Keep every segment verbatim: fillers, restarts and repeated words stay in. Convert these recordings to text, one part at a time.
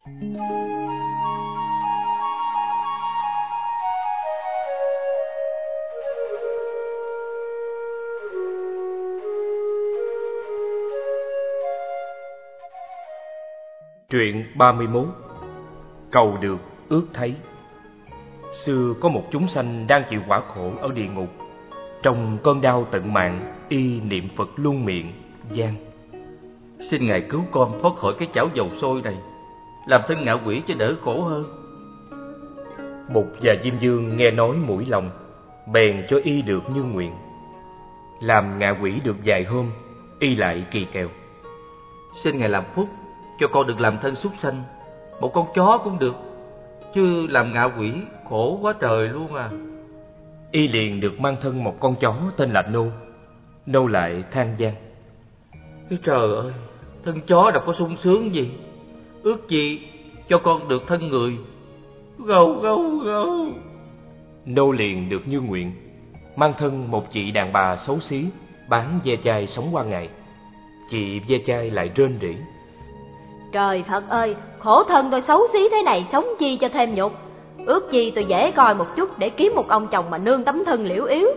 Truyện ba mươi mốt. Cầu được ước thấy. Xưa có một chúng sanh đang chịu quả khổ ở địa ngục. Trong cơn đau tận mạng, y niệm Phật luôn miệng gian: Xin Ngài cứu con thoát khỏi cái chảo dầu sôi này, làm thân ngạ quỷ cho đỡ khổ hơn. Bụt và Diêm Vương nghe nói mũi lòng, bèn cho y được như nguyện. Làm ngạ quỷ được vài hôm, y lại kỳ kèo: Xin Ngài làm phúc cho con được làm thân súc sanh, một con chó cũng được, chứ làm ngạ quỷ khổ quá trời luôn à. Y liền được mang thân một con chó tên là Nô. Nô lại than van: Cái trời ơi, thân chó đâu có sung sướng gì, ước gì cho con được thân người. Gâu gâu gâu. Nô liền được như nguyện, mang thân một chị đàn bà xấu xí, bán ve chai sống qua ngày. Chị ve chai lại rên rỉ: Trời Phật ơi, khổ thân tôi xấu xí thế này, sống chi cho thêm nhục. Ước gì tôi dễ coi một chút để kiếm một ông chồng mà nương tấm thân liễu yếu.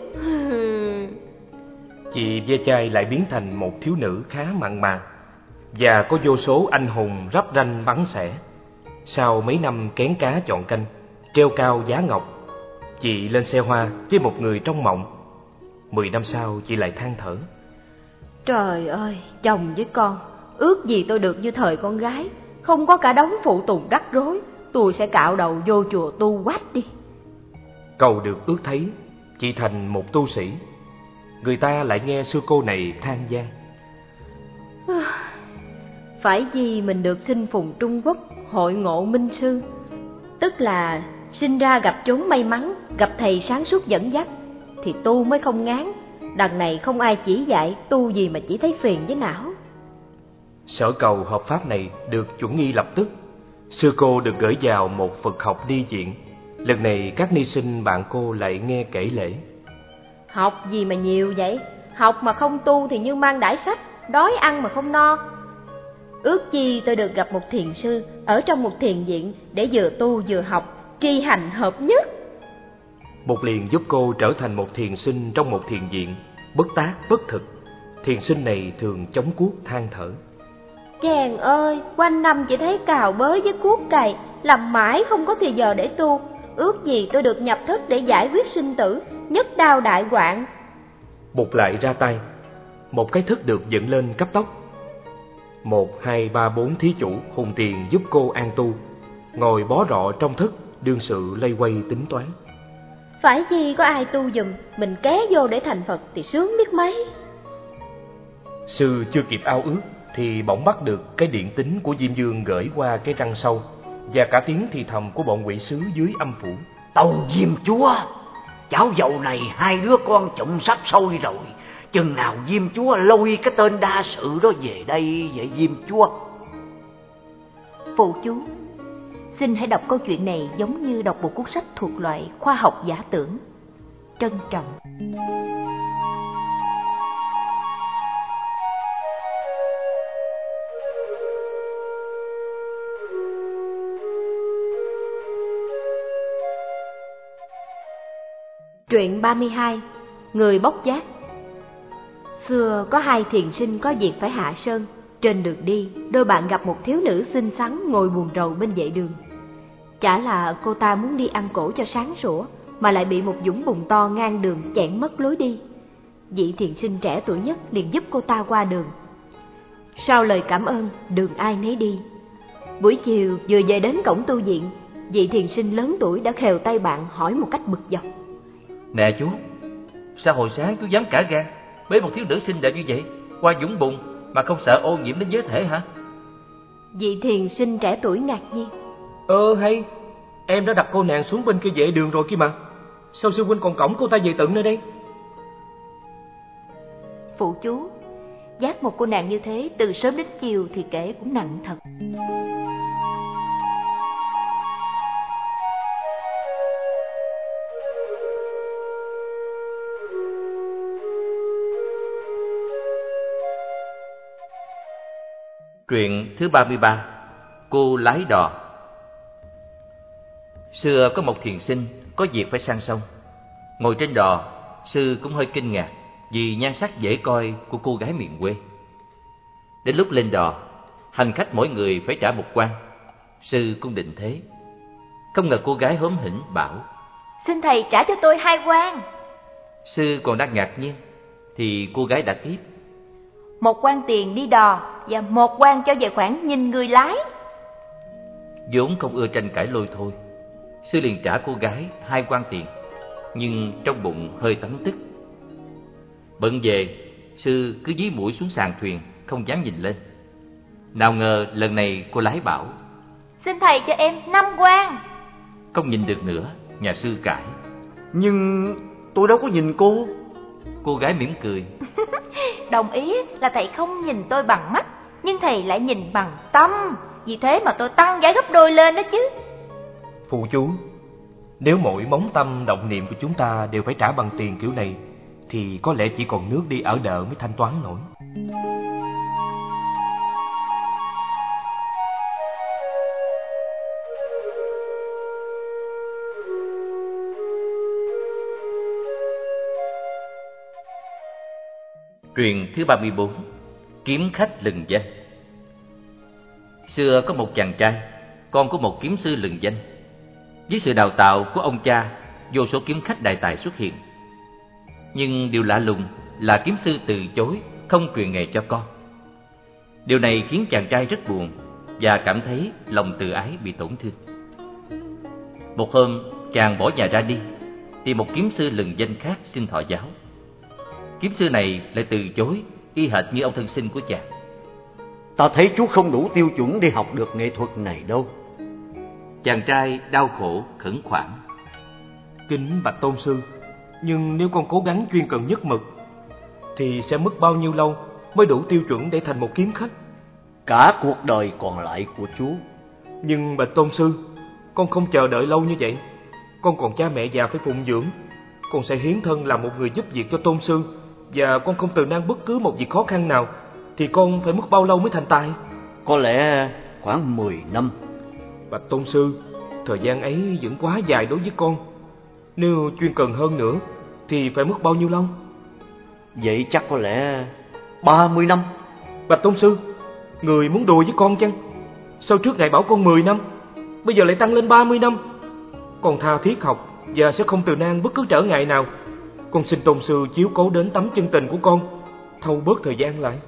Chị ve chai lại biến thành một thiếu nữ khá mặn mà, và có vô số anh hùng rắp ranh bắn xẻ. Sau mấy năm kén cá chọn canh, treo cao giá ngọc, chị lên xe hoa với một người trong mộng. Mười năm sau chị lại than thở: Trời ơi, chồng với con, ước gì tôi được như thời con gái, không có cả đống phụ tùng rắc rối, tôi sẽ cạo đầu vô chùa tu quách đi. Cầu được ước thấy, chị thành một tu sĩ. Người ta lại nghe sư cô này than van: Phải vì mình được sinh phùng Trung Quốc, hội ngộ minh sư, tức là sinh ra gặp chốn may mắn, gặp thầy sáng suốt dẫn dắt, thì tu mới không ngán. Đằng này không ai chỉ dạy, tu gì mà chỉ thấy phiền với não. Sở cầu hợp pháp này được chuẩn nghi lập tức. Sư cô được gửi vào một Phật học ni viện. Lần này các ni sinh bạn cô lại nghe kể lễ: Học gì mà nhiều vậy? Học mà không tu thì như mang đãi sách, đói ăn mà không no. Ước chi tôi được gặp một thiền sư ở trong một thiền viện, để vừa tu vừa học, tri hành hợp nhất. Bụt liền giúp cô trở thành một thiền sinh trong một thiền viện, bất tác bất thực. Thiền sinh này thường chống cuốc than thở: Chàng ơi, quanh năm chỉ thấy cào bới với cuốc cày, làm mãi không có thì giờ để tu. Ước gì tôi được nhập thức để giải quyết sinh tử, nhất đao đại hoạn. Bụt lại ra tay, một cái thức được dựng lên cấp tốc. Một, hai, ba, bốn thí chủ hùng tiền giúp cô an tu, ngồi bó rọ trong thức, đương sự lây quay tính toán. Phải chi có ai tu giùm, mình ké vô để thành Phật thì sướng biết mấy. Sư chưa kịp ao ước thì bỗng bắt được cái điện tín của Diêm Vương gửi qua cái răng sâu, và cả tiếng thì thầm của bọn quỷ sứ dưới âm phủ: Tâu Diêm Chúa, chảo dầu này hai đứa con trụng sắp sôi rồi, chừng nào Diêm Chúa lôi cái tên đa sự đó về đây vậy Diêm Chúa? Phụ chú, xin hãy đọc câu chuyện này giống như đọc một cuốn sách thuộc loại khoa học giả tưởng. Trân trọng. Truyện ba mươi hai. Người bốc giác. Xưa có hai thiền sinh có việc phải hạ sơn. Trên đường đi, đôi bạn gặp một thiếu nữ xinh xắn ngồi buồn rầu bên vệ đường. Chả là cô ta muốn đi ăn cổ cho sáng sủa, mà lại bị một dũng bùn to ngang đường chặn mất lối đi. Vị thiền sinh trẻ tuổi nhất liền giúp cô ta qua đường. Sau lời cảm ơn, đường ai nấy đi. Buổi chiều vừa về đến cổng tu viện, vị thiền sinh lớn tuổi đã khều tay bạn hỏi một cách bực dọc: Nè chú, sao hồi sáng chú dám cả gan bế một thiếu nữ xinh đẹp như vậy qua dũng bùn mà không sợ ô nhiễm đến giới thể hả? Vị thiền sinh trẻ tuổi ngạc nhiên: Ơ hay, em đã đặt cô nàng xuống bên kia vệ đường rồi kia mà. Sao sư huynh còn cõng cô ta về tận nơi đây? Phụ chú, dắt một cô nàng như thế từ sớm đến chiều thì kể cũng nặng thật. Truyện thứ ba mươi ba. Cô lái đò. Xưa có một thiền sinh có việc phải sang sông. Ngồi trên đò, sư cũng hơi kinh ngạc vì nhan sắc dễ coi của cô gái miền quê. Đến lúc lên đò, hành khách mỗi người phải trả một quan. Sư cũng định thế. Không ngờ cô gái hóm hỉnh bảo: Xin thầy trả cho tôi hai quan. Sư còn đang ngạc nhiên thì cô gái đã tiếp: Một quan tiền đi đò và một quan cho về khoản nhìn người lái. Vốn không ưa tranh cãi lôi thôi, sư liền trả cô gái hai quan tiền, nhưng trong bụng hơi tấm tức. Bận về, sư cứ dí mũi xuống sàn thuyền, không dám nhìn lên. Nào ngờ lần này cô lái bảo: Xin thầy cho em năm quan. Không nhìn được nữa, nhà sư cãi: Nhưng tôi đâu có nhìn cô. Cô gái mỉm cười: Đồng ý là thầy không nhìn tôi bằng mắt, nhưng thầy lại nhìn bằng tâm. Vì thế mà tôi tăng giá gấp đôi lên đó chứ. Phụ chú, nếu mỗi móng tâm động niệm của chúng ta đều phải trả bằng tiền kiểu này, thì có lẽ chỉ còn nước đi ở đợ mới thanh toán nổi. Truyền thứ ba mươi bốn: Kiếm khách lừng danh. Xưa có một chàng trai, con của một kiếm sư lừng danh. Với sự đào tạo của ông cha, vô số kiếm khách đại tài xuất hiện. Nhưng điều lạ lùng là kiếm sư từ chối không truyền nghề cho con. Điều này khiến chàng trai rất buồn và cảm thấy lòng tự ái bị tổn thương. Một hôm, chàng bỏ nhà ra đi, tìm một kiếm sư lừng danh khác xin thọ giáo. Kiếm sư này lại từ chối, y hệt như ông thân sinh của chàng. Ta thấy chú không đủ tiêu chuẩn để học được nghệ thuật này đâu. Chàng trai đau khổ khẩn khoản: Kính bạch tôn sư, nhưng nếu con cố gắng chuyên cần nhất mực thì sẽ mất bao nhiêu lâu mới đủ tiêu chuẩn để thành một kiếm khách? Cả cuộc đời còn lại của chú. Nhưng bạch tôn sư, con không chờ đợi lâu như vậy. Con còn cha mẹ già phải phụng dưỡng. Con sẽ hiến thân làm một người giúp việc cho tôn sư, và con không từ nan bất cứ một việc khó khăn nào, thì con phải mất bao lâu mới thành tài? Có lẽ khoảng mười năm. Bạch tôn sư, thời gian ấy vẫn quá dài đối với con. Nếu chuyên cần hơn nữa thì phải mất bao nhiêu lâu? Vậy chắc có lẽ ba mươi năm. Bạch tôn sư, người muốn đùa với con chăng? Sao trước này bảo con mười năm, bây giờ lại tăng lên ba mươi năm? Con tha thiết học và sẽ không từ nan bất cứ trở ngại nào. Con xin tôn sư chiếu cố đến tấm chân tình của con, thâu bớt thời gian lại.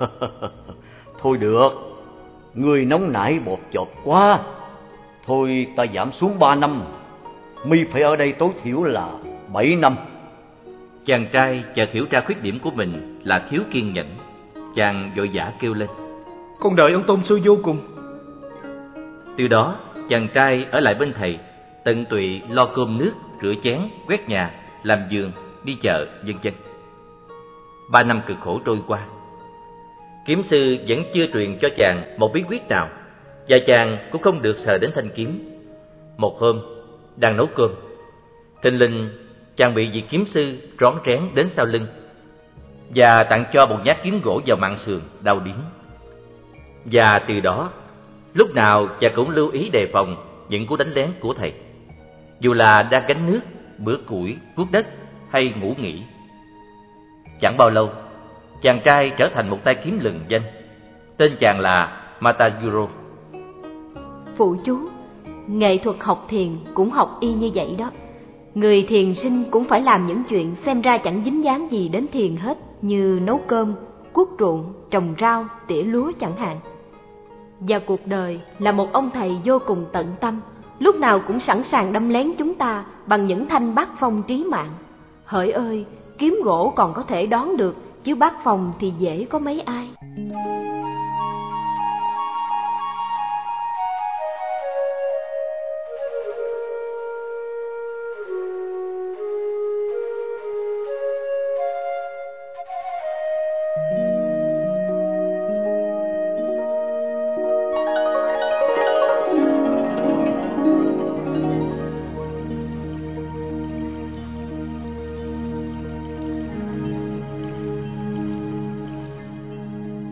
Thôi được, người nóng nảy bột chột quá. Thôi ta giảm xuống ba năm. Mi phải ở đây tối thiểu là bảy năm. Chàng trai chợt hiểu ra khuyết điểm của mình là thiếu kiên nhẫn. Chàng vội vã kêu lên: Con đợi ông tôn sư vô cùng. Từ đó, chàng trai ở lại bên thầy, tận tụy lo cơm nước, rửa chén, quét nhà, làm vườn, đi chợ, vân vân. Ba năm cực khổ trôi qua, kiếm sư vẫn chưa truyền cho chàng một bí quyết nào, và chàng cũng không được sờ đến thanh kiếm. Một hôm, đang nấu cơm, thình lình chàng bị vị kiếm sư rón rén đến sau lưng và tặng cho một nhát kiếm gỗ vào mạn sườn, đau điếng. Và từ đó, lúc nào chàng cũng lưu ý đề phòng những cú đánh lén của thầy, dù là đang gánh nước, bữa củi, cuốc đất hay ngủ nghỉ. Chẳng bao lâu, chàng trai trở thành một tay kiếm lừng danh. Tên chàng là Mataguro. Phụ chú, nghệ thuật học thiền cũng học y như vậy đó. Người thiền sinh cũng phải làm những chuyện xem ra chẳng dính dáng gì đến thiền hết, như nấu cơm, cuốc ruộng, trồng rau, tỉa lúa chẳng hạn. Và cuộc đời là một ông thầy vô cùng tận tâm, lúc nào cũng sẵn sàng đâm lén chúng ta bằng những thanh bát phong trí mạng. Hỡi ơi, kiếm gỗ còn có thể đón được, chứ bát phong thì dễ có mấy ai.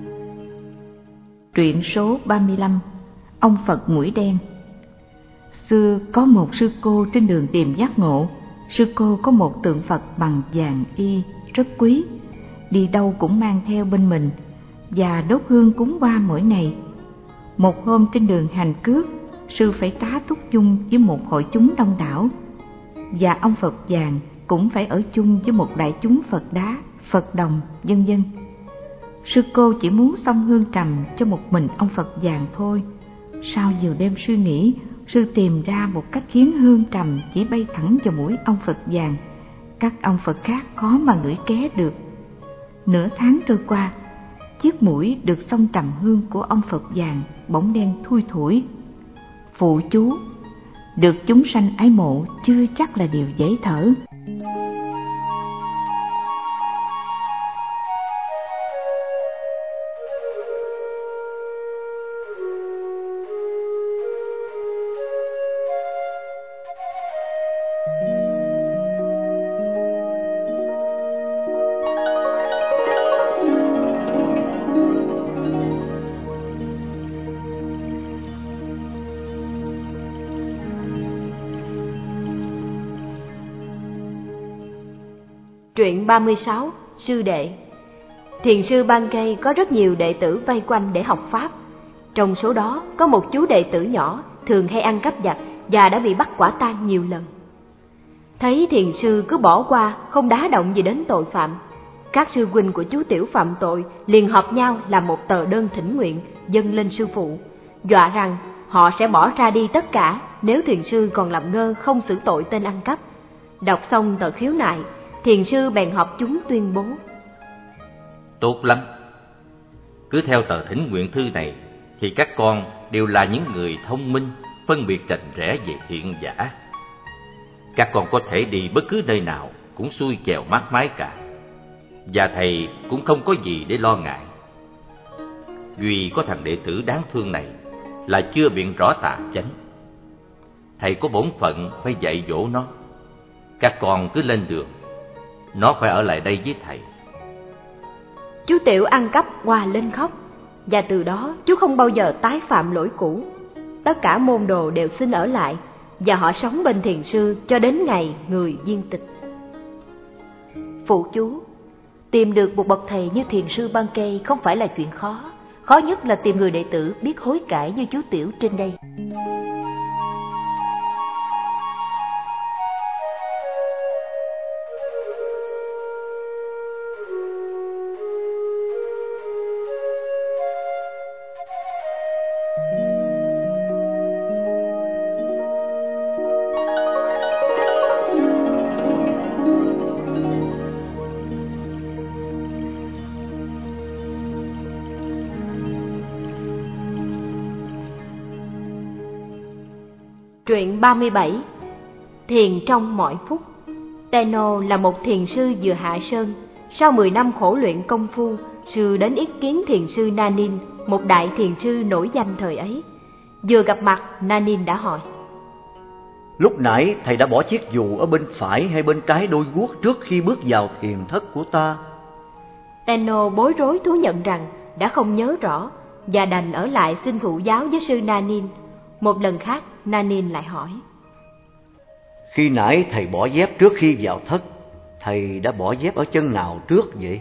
Truyện số ba mươi lăm: Ông Phật Mũi Đen. Xưa có một sư cô trên đường tìm giác ngộ. Sư cô có một tượng Phật bằng vàng y rất quý, đi đâu cũng mang theo bên mình và đốt hương cúng qua mỗi ngày. Một hôm trên đường hành cước, sư phải tá túc chung với một hội chúng đông đảo, và ông Phật vàng cũng phải ở chung với một đại chúng Phật đá, Phật đồng, vân vân. Sư cô chỉ muốn xông hương trầm cho một mình ông Phật vàng thôi. Sau nhiều đêm suy nghĩ, sư tìm ra một cách khiến hương trầm chỉ bay thẳng vào mũi ông Phật vàng. Các ông Phật khác khó mà ngửi ké được. Nửa tháng trôi qua, chiếc mũi được xông trầm hương của ông Phật vàng bỗng đen thui thủi. Phụ chú: được chúng sanh ái mộ chưa chắc là điều dễ thở. Truyện ba mươi sáu. Sư đệ. Thiền sư Ban Cây có rất nhiều đệ tử vây quanh để học Pháp. Trong số đó có một chú đệ tử nhỏ thường hay ăn cắp vặt và đã bị bắt quả tang nhiều lần. Thấy thiền sư cứ bỏ qua, không đá động gì đến tội phạm, các sư huynh của chú tiểu phạm tội liền họp nhau làm một tờ đơn thỉnh nguyện dâng lên sư phụ, dọa rằng họ sẽ bỏ ra đi tất cả nếu thiền sư còn làm ngơ không xử tội tên ăn cắp. Đọc xong tờ khiếu nại, thiền sư bèn họp chúng tuyên bố: tốt lắm, cứ theo tờ thỉnh nguyện thư này thì các con đều là những người thông minh, phân biệt rành rẽ về thiện và ác. Các con có thể đi bất cứ nơi nào cũng xuôi chèo mát mái cả, và thầy cũng không có gì để lo ngại. Duy có thằng đệ tử đáng thương này là chưa biện rõ tà chánh. Thầy có bổn phận phải dạy dỗ nó. Các con cứ lên đường, nó phải ở lại đây với thầy. Chú tiểu ăn cắp hòa lên khóc, và từ đó chú không bao giờ tái phạm lỗi cũ. Tất cả môn đồ đều xin ở lại, và họ sống bên thiền sư cho đến ngày người viên tịch. Phụ chú: tìm được một bậc thầy như thiền sư Ban Cây không phải là chuyện khó. Khó nhất là tìm người đệ tử biết hối cải như chú tiểu trên đây. Truyện ba mươi bảy. Thiền trong mọi phút. Tenno là một thiền sư vừa hạ sơn. Sau mười năm khổ luyện công phu, sư đến ý kiến thiền sư Nanin, một đại thiền sư nổi danh thời ấy. Vừa gặp mặt, Nanin đã hỏi: lúc nãy thầy đã bỏ chiếc dù ở bên phải hay bên trái đôi guốc trước khi bước vào thiền thất của ta? Tenno bối rối thú nhận rằng đã không nhớ rõ, và đành ở lại xin thụ giáo với sư Nanin. Một lần khác, Nanin lại hỏi: khi nãy thầy bỏ dép trước khi vào thất, thầy đã bỏ dép ở chân nào trước vậy?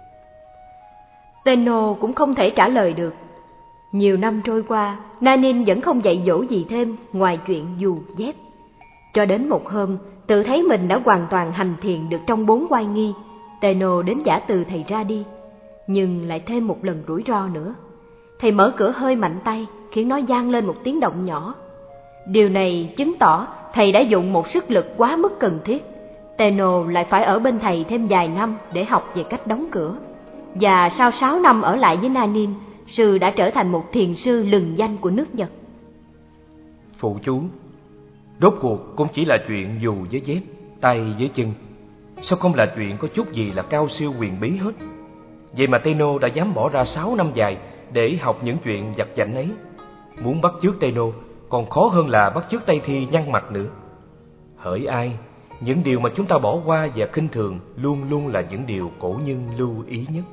Tenno cũng không thể trả lời được. Nhiều năm trôi qua, Nanin vẫn không dạy dỗ gì thêm ngoài chuyện dù dép. Cho đến một hôm, tự thấy mình đã hoàn toàn hành thiền được trong bốn oai nghi, Tenno đến giả từ thầy ra đi. Nhưng lại thêm một lần rủi ro nữa. Thầy mở cửa hơi mạnh tay, khiến nó vang lên một tiếng động nhỏ. Điều này chứng tỏ thầy đã dụng một sức lực quá mức cần thiết. Tenno lại phải ở bên thầy thêm vài năm để học về cách đóng cửa. Và sau sáu năm ở lại với Nanin, sư đã trở thành một thiền sư lừng danh của nước Nhật. Phụ chú, rốt cuộc cũng chỉ là chuyện dù với dép, tay với chân. Sao không là chuyện có chút gì là cao siêu huyền bí hết? Vậy mà Tenno đã dám bỏ ra sáu năm dài để học những chuyện vặt vãnh ấy. Muốn bắt chước Tenno còn khó hơn là bắt chước Tây Thi nhăn mặt nữa. Hỡi ai, những điều mà chúng ta bỏ qua và khinh thường luôn luôn là những điều cổ nhân lưu ý nhất.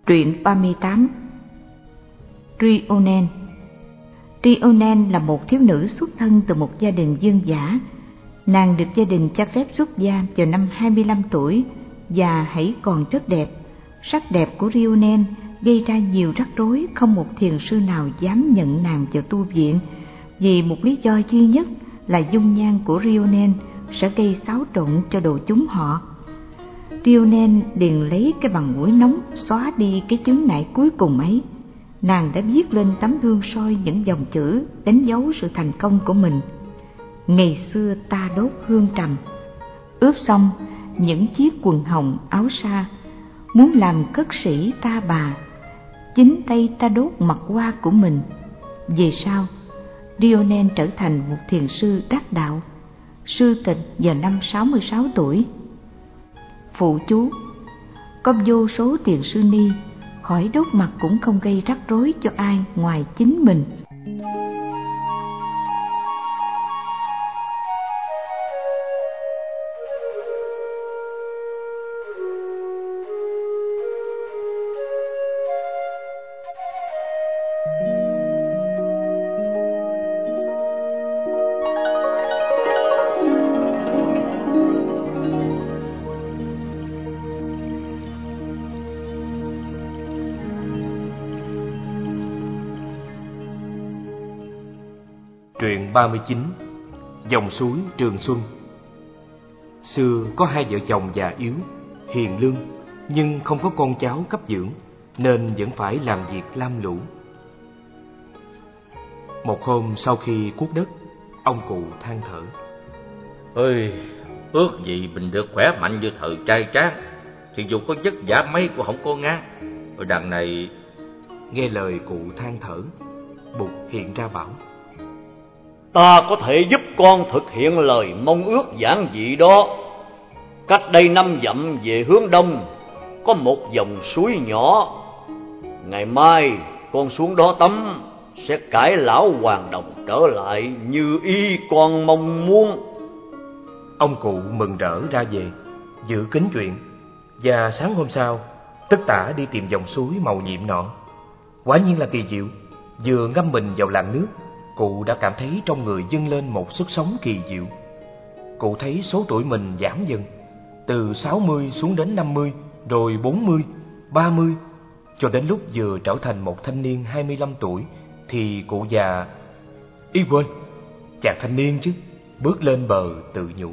Truyện ba mươi tám. Trionen. Trionen là một thiếu nữ xuất thân từ một gia đình dương giả. Nàng được gia đình cho phép xuất gia vào năm hai mươi lăm tuổi và hãy còn rất đẹp. Sắc đẹp của Trionen gây ra nhiều rắc rối, không một thiền sư nào dám nhận nàng vào tu viện, vì một lý do duy nhất là dung nhan của Trionen sẽ gây xáo trộn cho đồ chúng họ. Trionen liền lấy cái bằng mũi nóng xóa đi cái chướng ngại cuối cùng ấy. Nàng đã viết lên tấm gương soi những dòng chữ đánh dấu sự thành công của mình. Ngày xưa ta đốt hương trầm, ướp xong những chiếc quần hồng áo sa, muốn làm cất sĩ ta bà, chính tay ta đốt mặt hoa của mình. Về sau, Trionen trở thành một thiền sư đắc đạo, sư tịch vào năm sáu mươi sáu tuổi. Phụ chú: có vô số thiền sư ni, khỏi đốt mặt cũng không gây rắc rối cho ai ngoài chính mình. Truyện ba mươi chín. Dòng suối Trường Xuân. Xưa có hai vợ chồng già yếu, hiền lương, nhưng không có con cháu cấp dưỡng, nên vẫn phải làm việc lam lũ. Một hôm sau khi cuốc đất, ông cụ than thở: Ơi, ước gì mình được khỏe mạnh như thời trai tráng, thì dù có vất vả mấy cũng không có ngán. Rồi đằng này... Nghe lời cụ than thở, Bụt hiện ra bảo: Ta có thể giúp con thực hiện lời mong ước giản dị đó. Cách đây năm dặm về hướng đông, có một dòng suối nhỏ. Ngày mai con xuống đó tắm, sẽ cải lão hoàng đồng trở lại như y con mong muốn. Ông cụ mừng rỡ ra về, dự kính chuyện. Và sáng hôm sau, Tất Tả đi tìm dòng suối màu nhiệm nọ. Quả nhiên là kỳ diệu. Vừa ngâm mình vào làn nước, cụ đã cảm thấy trong người dâng lên một sức sống kỳ diệu. Cụ thấy số tuổi mình giảm dần, từ sáu mươi xuống đến năm mươi, rồi bốn mươi, ba mươi, cho đến lúc vừa trở thành một thanh niên hai mươi lăm tuổi, thì cụ già... Ý quên, chàng thanh niên chứ, bước lên bờ tự nhủ: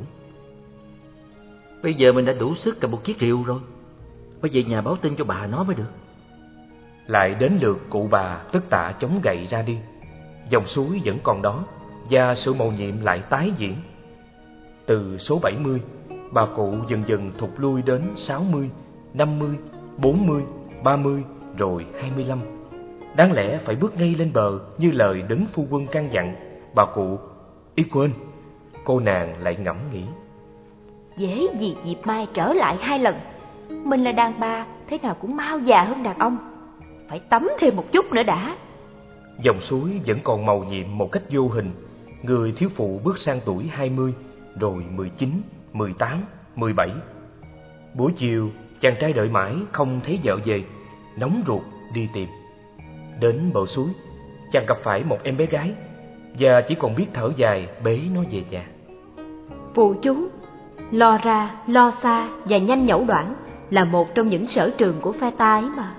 Bây giờ mình đã đủ sức cầm một chiếc rìu rồi, phải về nhà báo tin cho bà nó mới được. Lại đến lượt cụ bà Tất Tả chống gậy ra đi. Dòng suối vẫn còn đó, và sự mầu nhiệm lại tái diễn. Từ số bảy mươi, bà cụ dần dần thụt lui đến sáu mươi, năm mươi, bốn mươi, ba mươi, rồi hai mươi lăm. Đáng lẽ phải bước ngay lên bờ như lời đấng phu quân căn dặn. Bà cụ... Ý quên, cô nàng lại ngẫm nghĩ: Dễ gì dịp mai trở lại hai lần. Mình là đàn bà, thế nào cũng mau già hơn đàn ông. Phải tắm thêm một chút nữa đã. Dòng suối vẫn còn mầu nhiệm một cách vô hình. Người thiếu phụ bước sang tuổi hai mươi, rồi mười chín, mười tám, mười bảy. Buổi chiều, chàng trai đợi mãi không thấy vợ về, nóng ruột đi tìm. Đến bờ suối, chàng gặp phải một em bé gái, và chỉ còn biết thở dài bế nó về nhà. Phụ chú: lo ra, lo xa và nhanh nhẩu đoảng là một trong những sở trường của phe ta ấy mà.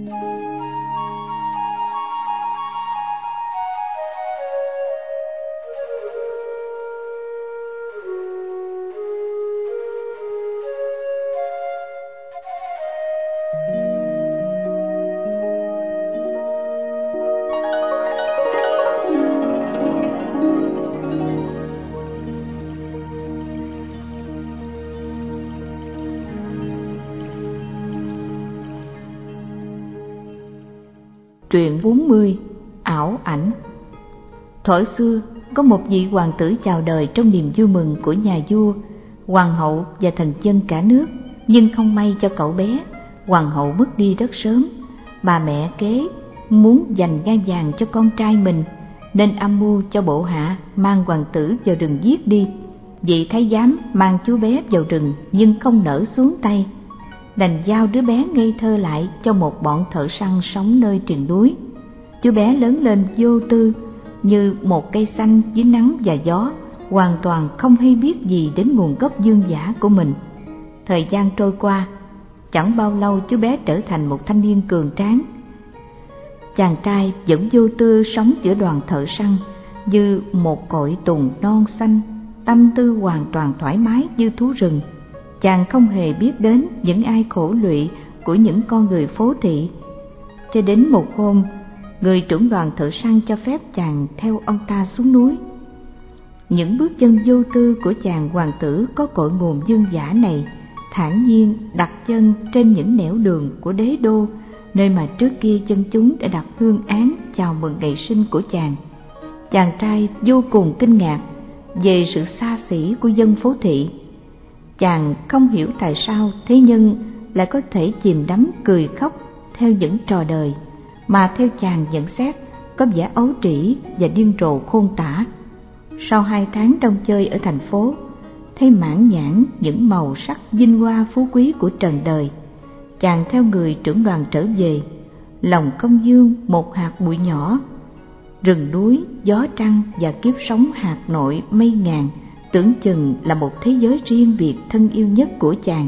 Truyện bốn mươi. Ảo ảnh. Thuở xưa, có một vị hoàng tử chào đời trong niềm vui mừng của nhà vua, hoàng hậu và thần dân cả nước. Nhưng không may cho cậu bé, hoàng hậu mất đi rất sớm. Bà mẹ kế muốn dành ngai vàng cho con trai mình, nên âm mưu cho bộ hạ mang hoàng tử vào rừng giết đi. Vị thái giám mang chú bé vào rừng nhưng không nỡ xuống tay. đành giao đứa bé ngây thơ lại cho một bọn thợ săn sống nơi triền núi. Chú bé lớn lên vô tư như một cây xanh dưới nắng và gió, hoàn toàn không hay biết gì đến nguồn gốc dương dã của mình. Thời gian trôi qua, chẳng bao lâu chú bé trở thành một thanh niên cường tráng. Chàng trai vẫn vô tư sống giữa đoàn thợ săn như một cội tùng non xanh, tâm tư hoàn toàn thoải mái như thú rừng. Chàng không hề biết đến những ai khổ lụy của những con người phố thị. Cho đến một hôm, người trưởng đoàn thợ săn cho phép chàng theo ông ta xuống núi. Những bước chân vô tư của chàng hoàng tử có cội nguồn dương dã này thản nhiên đặt chân trên những nẻo đường của đế đô, nơi mà trước kia dân chúng đã đặt hương án chào mừng ngày sinh của chàng. Chàng trai vô cùng kinh ngạc về sự xa xỉ của dân phố thị. Chàng không hiểu tại sao thế nhân lại có thể chìm đắm cười khóc theo những trò đời mà theo chàng nhận xét có vẻ ấu trĩ và điên rồ khôn tả. Sau hai tháng đông chơi ở thành phố, thấy mãn nhãn những màu sắc vinh hoa phú quý của trần đời, chàng theo người trưởng đoàn trở về, lòng không dương một hạt bụi nhỏ. Rừng núi, gió trăng và kiếp sống hạt nội mây ngàn tưởng chừng là một thế giới riêng biệt thân yêu nhất của chàng.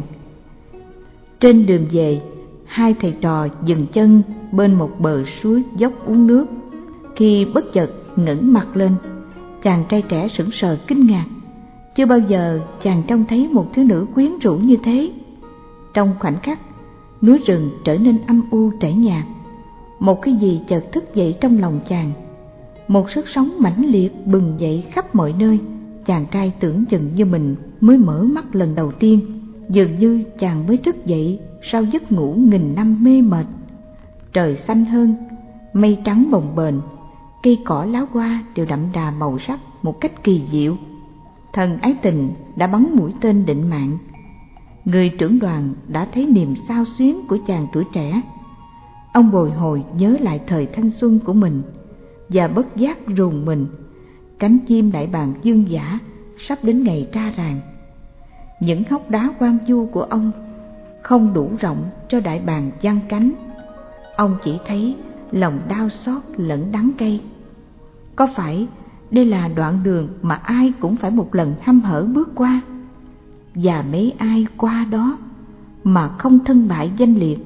Trên đường về, hai thầy trò dừng chân bên một bờ suối dốc uống nước. Khi bất chợt ngẩng mặt lên, chàng trai trẻ sững sờ kinh ngạc. Chưa bao giờ chàng trông thấy một thiếu nữ quyến rũ như thế. Trong khoảnh khắc, núi rừng trở nên âm u tẻ nhạt. Một cái gì chợt thức dậy trong lòng chàng, một sức sống mãnh liệt bừng dậy khắp mọi nơi. Chàng trai tưởng chừng như mình mới mở mắt lần đầu tiên, dường như chàng mới thức dậy sau giấc ngủ nghìn năm mê mệt. Trời xanh hơn, mây trắng bồng bềnh, cây cỏ lá hoa đều đậm đà màu sắc một cách kỳ diệu. Thần ái tình đã bắn mũi tên định mạng. Người trưởng đoàn đã thấy niềm xao xuyến của chàng tuổi trẻ. Ông bồi hồi nhớ lại thời thanh xuân của mình và bất giác rùng mình. Cánh chim đại bàng dương dã sắp đến ngày ra ràng. Những hốc đá hoang vu của ông không đủ rộng cho đại bàng giăng cánh. Ông chỉ thấy lòng đau xót lẫn đắng cay. Có phải đây là đoạn đường mà ai cũng phải một lần hăm hở bước qua, và mấy ai qua đó mà không thân bại danh liệt?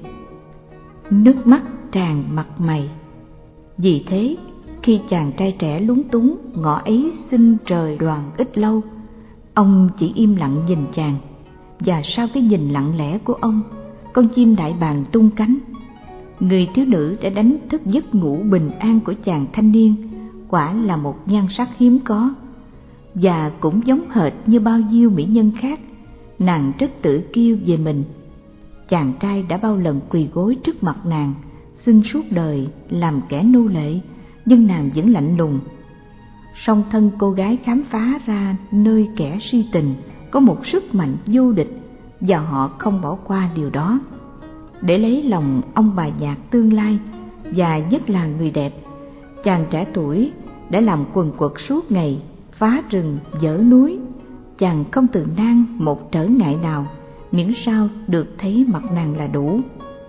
Nước mắt tràn mặt mày. Vì thế, khi chàng trai trẻ lúng túng ngỏ ấy xin rời đoàn ít lâu, ông chỉ im lặng nhìn chàng. Và sau cái nhìn lặng lẽ của ông, con chim đại bàng tung cánh. Người thiếu nữ đã đánh thức giấc ngủ bình an của chàng thanh niên. Quả là một nhan sắc hiếm có, và cũng giống hệt như bao nhiêu mỹ nhân khác, nàng rất tự kiêu về mình. Chàng trai đã bao lần quỳ gối trước mặt nàng, xin suốt đời làm kẻ nô lệ, nhưng nàng vẫn lạnh lùng. Song thân cô gái khám phá ra nơi kẻ si tình có một sức mạnh vô địch, và họ không bỏ qua điều đó. Để lấy lòng ông bà già tương lai, và nhất là người đẹp, chàng trẻ tuổi đã làm quần quật suốt ngày, phá rừng dỡ núi. Chàng không từ nan một trở ngại nào, miễn sao được thấy mặt nàng là đủ.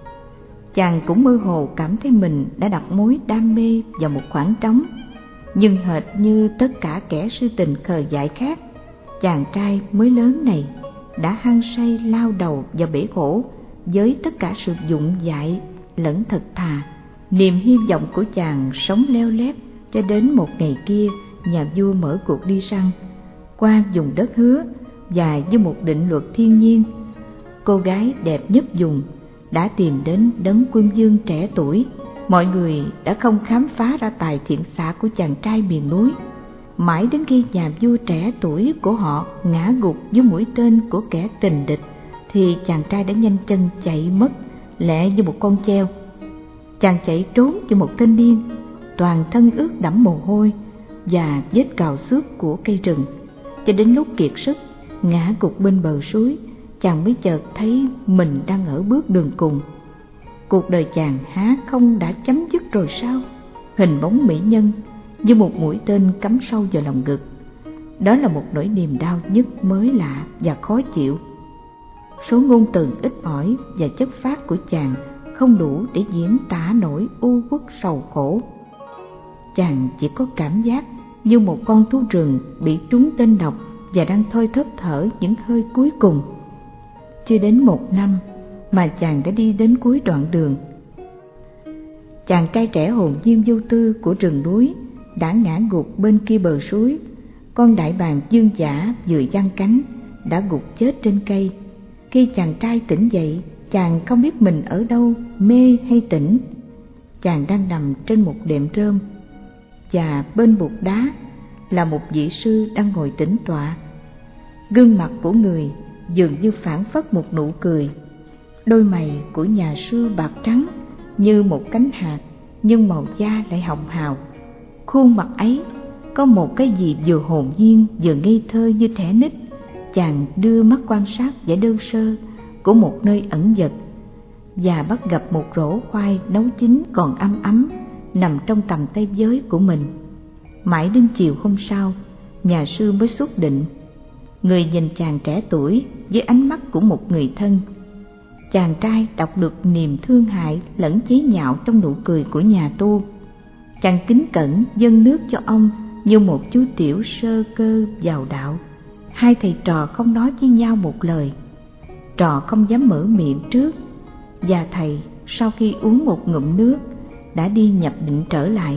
Chàng cũng mơ hồ cảm thấy mình đã đặt mối đam mê vào một khoảng trống. Nhưng hệt như tất cả kẻ sư tình khờ dại khác, chàng trai mới lớn này đã hăng say lao đầu vào bể khổ với tất cả sự dụng dại lẫn thật thà. Niềm hy vọng của chàng sống leo lét cho đến một ngày kia, nhà vua mở cuộc đi săn qua vùng đất hứa, và như một định luật thiên nhiên, cô gái đẹp nhất vùng đã tìm đến đấng quân vương trẻ tuổi. Mọi người đã không khám phá ra tài thiện xạ của chàng trai miền núi, mãi đến khi nhà vua trẻ tuổi của họ ngã gục dưới mũi tên của kẻ tình địch, thì chàng trai đã nhanh chân chạy mất, lẹ như một con treo. Chàng chạy trốn như một thanh niên, toàn thân ướt đẫm mồ hôi và vết cào xước của cây rừng, cho đến lúc kiệt sức ngã gục bên bờ suối, chàng mới chợt thấy mình đang ở bước đường cùng. Cuộc đời chàng há không đã chấm dứt rồi sao? Hình bóng mỹ nhân như một mũi tên cắm sâu vào lòng ngực. Đó là một nỗi niềm đau nhức mới lạ và khó chịu. số ngôn từ ít ỏi và chất phác của chàng không đủ để diễn tả nỗi u uất sầu khổ. Chàng chỉ có cảm giác như một con thú rừng bị trúng tên độc và đang thôi thóp thở những hơi cuối cùng. Chưa đến một năm mà chàng đã đi đến cuối đoạn đường. Chàng trai trẻ hồn nhiên vô tư của rừng núi đã ngã gục bên kia bờ suối. Con đại bàng dương dã vừa giăng cánh đã gục chết trên cây. Khi chàng trai tỉnh dậy, chàng không biết mình ở đâu, mê hay tỉnh. Chàng đang nằm trên một đệm rơm, và bên bục đá là một vị sư đang ngồi tĩnh tọa. Gương mặt của người dường như phảng phất một nụ cười. Đôi mày của nhà sư bạc trắng như một cánh hạt, nhưng màu da lại hồng hào. Khuôn mặt ấy có một cái gì vừa hồn nhiên vừa ngây thơ như trẻ nít. Chàng đưa mắt quan sát vẻ đơn sơ của một nơi ẩn dật và bắt gặp một rổ khoai nấu chín còn ấm ấm nằm trong tầm tay giới của mình. Mãi đến chiều hôm sau, nhà sư mới xuất định. Người nhìn chàng trẻ tuổi với ánh mắt của một người thân. Chàng trai đọc được niềm thương hại lẫn chế nhạo trong nụ cười của nhà tu. Chàng kính cẩn dâng nước cho ông như một chú tiểu sơ cơ vào đạo. Hai thầy trò không nói với nhau một lời. Trò không dám mở miệng trước, và thầy sau khi uống một ngụm nước đã đi nhập định trở lại.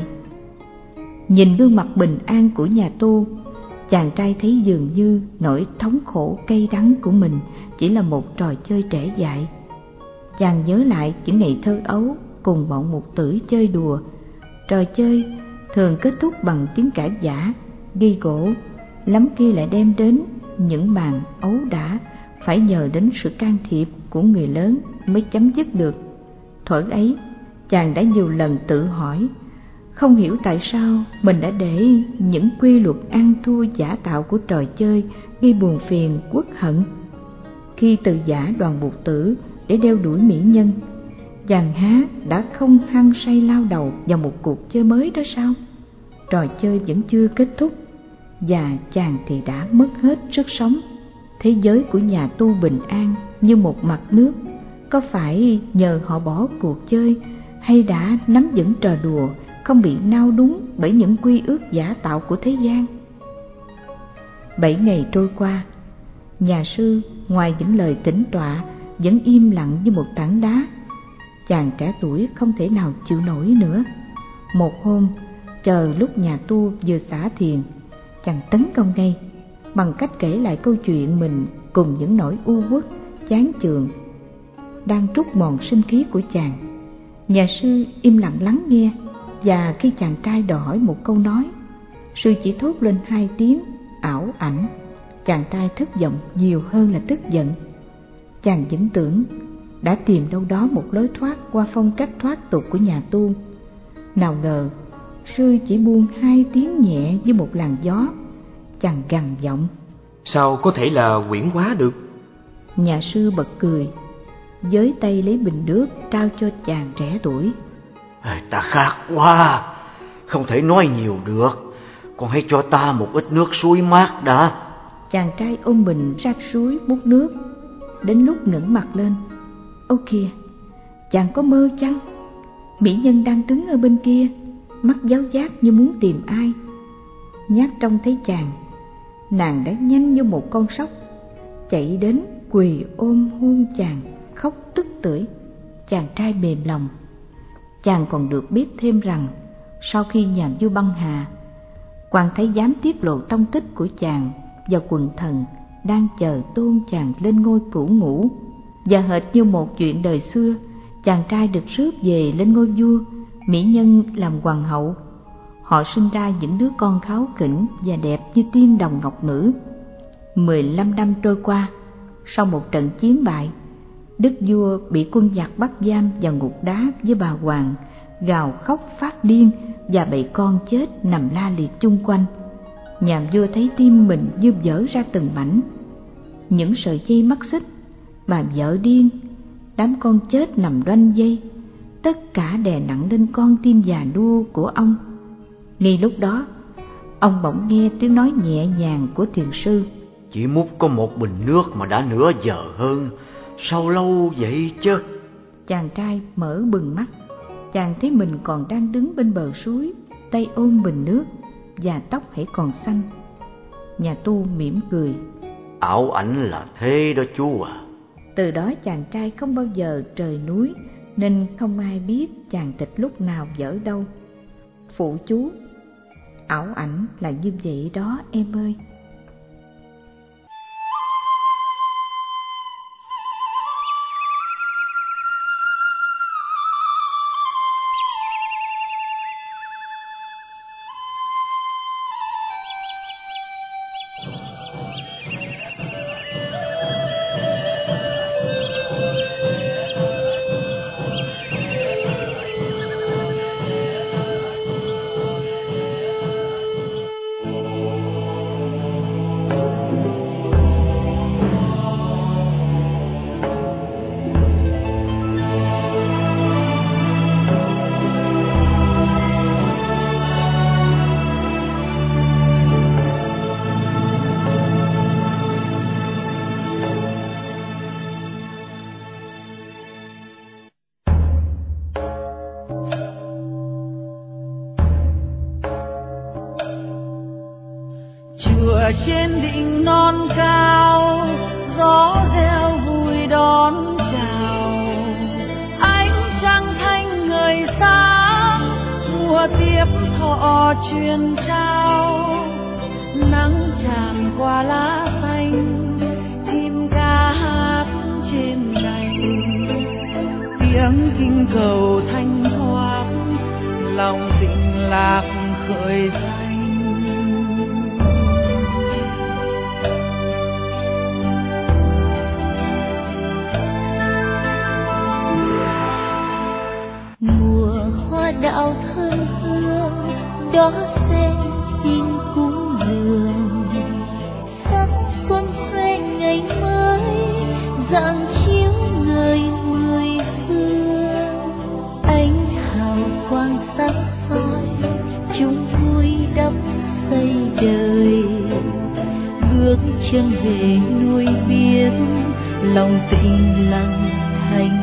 Nhìn gương mặt bình an của nhà tu, chàng trai thấy dường như nỗi thống khổ cay đắng của mình chỉ là một trò chơi trẻ dại. Chàng nhớ lại những ngày thơ ấu cùng bọn mục tử chơi đùa. Trò chơi thường kết thúc bằng tiếng cãi vã, ghi gỗ, lắm khi lại đem đến những màn ấu đả phải nhờ đến sự can thiệp của người lớn mới chấm dứt được. Thuở ấy, chàng đã nhiều lần tự hỏi, không hiểu tại sao mình đã để những quy luật ăn thua giả tạo của trò chơi gây buồn phiền uất hận. Khi từ giả đoàn Bụt Tử để đeo đuổi mỹ nhân, chàng há đã không hăng say lao đầu vào một cuộc chơi mới đó sao? Trò chơi vẫn chưa kết thúc, và chàng thì đã mất hết sức sống. Thế giới của nhà tu bình an như một mặt nước. Có phải nhờ họ bỏ cuộc chơi, hay đã nắm vững trò đùa, không bị nao đúng bởi những quy ước giả tạo của thế gian? Bảy ngày trôi qua, nhà sư ngoài những lời tĩnh tọa vẫn im lặng như một tảng đá. Chàng trẻ tuổi không thể nào chịu nổi nữa. Một hôm, chờ lúc nhà tu vừa xả thiền, chàng tấn công ngay bằng cách kể lại câu chuyện mình cùng những nỗi u uất, chán chường đang trút mòn sinh khí của chàng. Nhà sư im lặng lắng nghe, và khi chàng trai đòi hỏi một câu nói, sư chỉ thốt lên hai tiếng ảo ảnh. Chàng trai thất vọng nhiều hơn là tức giận. Chàng vẫn tưởng đã tìm đâu đó một lối thoát qua phong cách thoát tục của nhà tu. Nào ngờ sư chỉ buông hai tiếng nhẹ như một làn gió. Chàng gằn giọng, sao có thể là huyễn hóa được? Nhà sư bật cười, giới tay lấy bình nước trao cho chàng trẻ tuổi. À, ta khát quá, không thể nói nhiều được, con hãy cho ta một ít nước suối mát đã. Chàng trai ôm bình ra suối múc nước. Đến lúc ngẩng mặt lên, ô kìa, chàng có mơ chăng? Mỹ nhân đang đứng ở bên kia, mắt giáo giác như muốn tìm ai. Nhát trông thấy chàng, nàng đã nhanh như một con sóc chạy đến quỳ ôm hôn chàng, khóc tức tưởi. Chàng trai mềm lòng. Chàng còn được biết thêm rằng sau khi nhà vua băng hà, quan thái giám tiết lộ tông tích của chàng và quần thần đang chờ tôn chàng lên ngôi cửu ngũ. Và hệt như một chuyện đời xưa, chàng trai được rước về lên ngôi vua, mỹ nhân làm hoàng hậu. Họ sinh ra những đứa con kháu khỉnh và đẹp như tiên đồng ngọc nữ. Mười lăm năm trôi qua, sau một trận chiến bại, đức vua bị quân giặc bắt giam vào ngục đá với bà hoàng, gào khóc phát điên, và bầy con chết nằm la liệt chung quanh. Nhà vua thấy tim mình như vỡ ra từng mảnh. Những sợi dây mắc xích, bà vợ điên, đám con chết nằm đoanh dây, tất cả đè nặng lên con tim già nua của ông. Ngay lúc đó, ông bỗng nghe tiếng nói nhẹ nhàng của thiền sư. Chỉ múc có một bình nước mà đã nửa giờ hơn, sao lâu vậy chứ? Chàng trai mở bừng mắt, chàng thấy mình còn đang đứng bên bờ suối, tay ôm bình nước và tóc hãy còn xanh. Nhà tu mỉm cười. Ảo ảnh là thế đó chú à. Từ đó chàng trai không bao giờ rời núi, nên không ai biết chàng tịch lúc nào dở đâu. Phụ chú, ảo ảnh là như vậy đó em ơi. Chùa trên đỉnh non cao, gió reo vui đón chào. Ánh trăng thanh ngời sáng, mùa tiếp thọ truyền trao. Nắng tràn qua lá xanh, chim ca hát trên cành. Tiếng kinh cầu thanh thoát, lòng tĩnh lạc khởi danh. Đạo thơm hương đó sen xin cúng dường, sắc xuân khoe ngày mới rạng chiếu người mười phương. Ánh hào quang sắc soi chúng vui đắp xây đời, bước chân về nuôi biển lòng tĩnh lặng thành.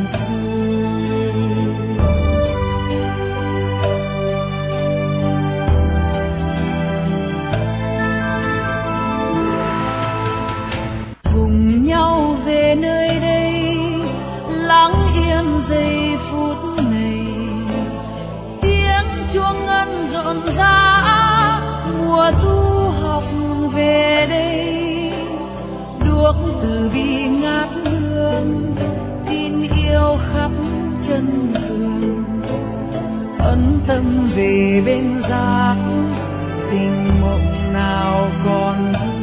Nơi đây lắng yên giây phút này, tiếng chuông ngân rộn rã, mùa tu học về đây. Đuốc từ bi ngát hương, tin yêu khắp chân vườn, ân tâm về bên giác, tình mộng nào còn vương.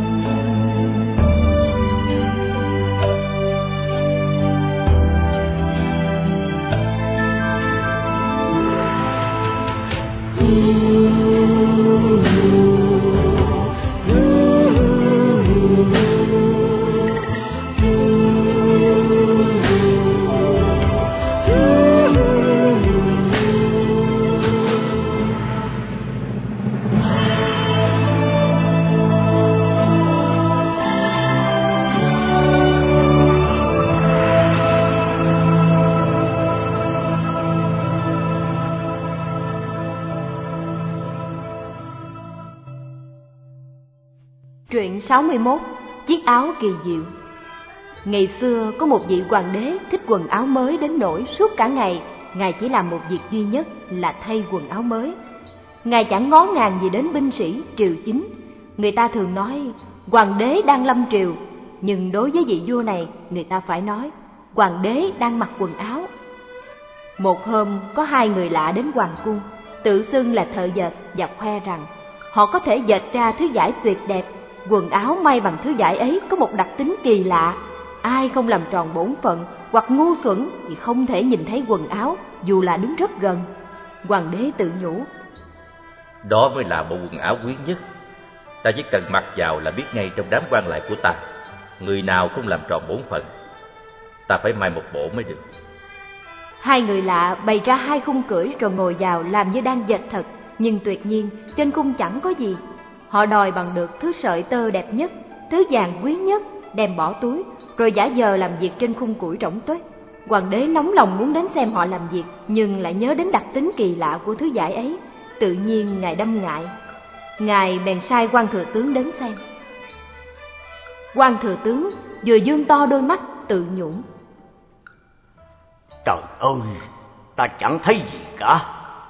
Truyện sáu mươi mốt. Chiếc áo kỳ diệu. Ngày xưa có một vị hoàng đế thích quần áo mới đến nỗi suốt cả ngày ngài chỉ làm một việc duy nhất là thay quần áo mới. Ngài chẳng ngó ngàng gì đến binh sĩ triều chính. Người ta thường nói hoàng đế đang lâm triều, nhưng đối với vị vua này người ta phải nói hoàng đế đang mặc quần áo. Một hôm có hai người lạ đến hoàng cung, tự xưng là thợ dệt và khoe rằng họ có thể dệt ra thứ vải tuyệt đẹp. Quần áo may bằng thứ vải ấy có một đặc tính kỳ lạ, ai không làm tròn bổn phận hoặc ngu xuẩn thì không thể nhìn thấy quần áo dù là đứng rất gần. Hoàng đế tự nhủ, đó mới là bộ quần áo quý nhất. Ta chỉ cần mặc vào là biết ngay trong đám quan lại của ta, người nào không làm tròn bổn phận. Ta phải may một bộ mới được. Hai người lạ bày ra hai khung cưỡi rồi ngồi vào làm như đang dệt thật, nhưng tuyệt nhiên trên khung chẳng có gì. Họ đòi bằng được thứ sợi tơ đẹp nhất, thứ vàng quý nhất, đem bỏ túi, rồi giả vờ làm việc trên khung củi rỗng tuếch. Hoàng đế nóng lòng muốn đến xem họ làm việc, nhưng lại nhớ đến đặc tính kỳ lạ của thứ vải ấy. Tự nhiên ngài đâm ngại. Ngài bèn sai quan thừa tướng đến xem. Quan thừa tướng vừa dương to đôi mắt tự nhủ: Trời ơi, ta chẳng thấy gì cả.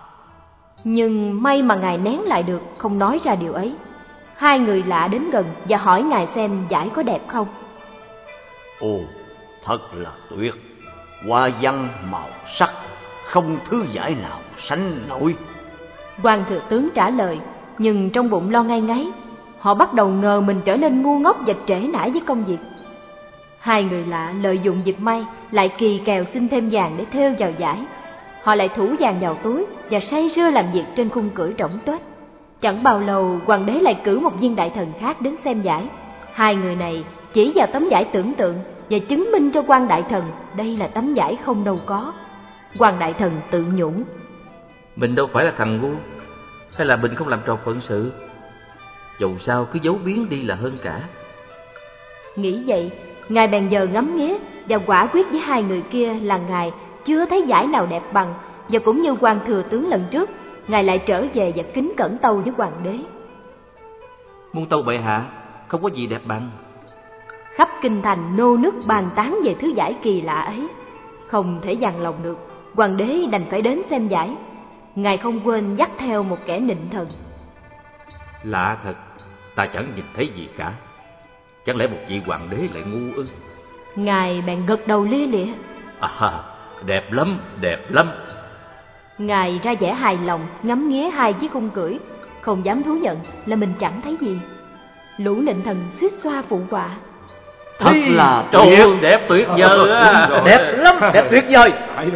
Nhưng may mà ngài nén lại được, không nói ra điều ấy. Hai người lạ đến gần và hỏi ngài xem vải có đẹp không. Ồ, thật là tuyệt. Hoa văn màu sắc, không thứ vải nào sánh nổi. Quan thừa tướng trả lời, nhưng trong bụng lo ngay ngáy. Họ bắt đầu ngờ mình trở nên ngu ngốc và trễ nải với công việc. Hai người lạ lợi dụng dịp may, lại kỳ kèo xin thêm vàng để thêu vào vải. Họ lại thủ vàng vào túi và say sưa làm việc trên khung cưỡi rỗng tuếch. Chẳng bao lâu, hoàng đế lại cử một viên đại thần khác đến xem vải. Hai người này chỉ vào tấm vải tưởng tượng và chứng minh cho quan đại thần đây là tấm vải không đâu có. Quan đại thần tự nhủ: Mình đâu phải là thằng ngu, hay là mình không làm tròn phận sự? Dầu sao cứ giấu biến đi là hơn cả. Nghĩ vậy, ngài bèn giờ ngắm nghía và quả quyết với hai người kia là ngài chưa thấy vải nào đẹp bằng. Và cũng như quan thừa tướng lần trước, ngài lại trở về và kính cẩn tâu với hoàng đế: Muôn tâu bệ hạ, không có gì đẹp bằng. Khắp kinh thành nô nức bàn tán về thứ vải kỳ lạ ấy. Không thể dằn lòng được, hoàng đế đành phải đến xem vải. Ngài không quên dắt theo một kẻ nịnh thần. Lạ thật, ta chẳng nhìn thấy gì cả. Chẳng lẽ một vị hoàng đế lại ngu ư? Ngài bèn gật đầu lia lịa: À, đẹp lắm, đẹp lắm. Ngài ra vẻ hài lòng ngắm nghía hai chiếc khung cưỡi, không dám thú nhận là mình chẳng thấy gì. Lũ nịnh thần suýt xoa phụ họa: Thật là tuyệt, tuyệt, đẹp tuyệt vời á. Đẹp lắm, đẹp tuyệt vời.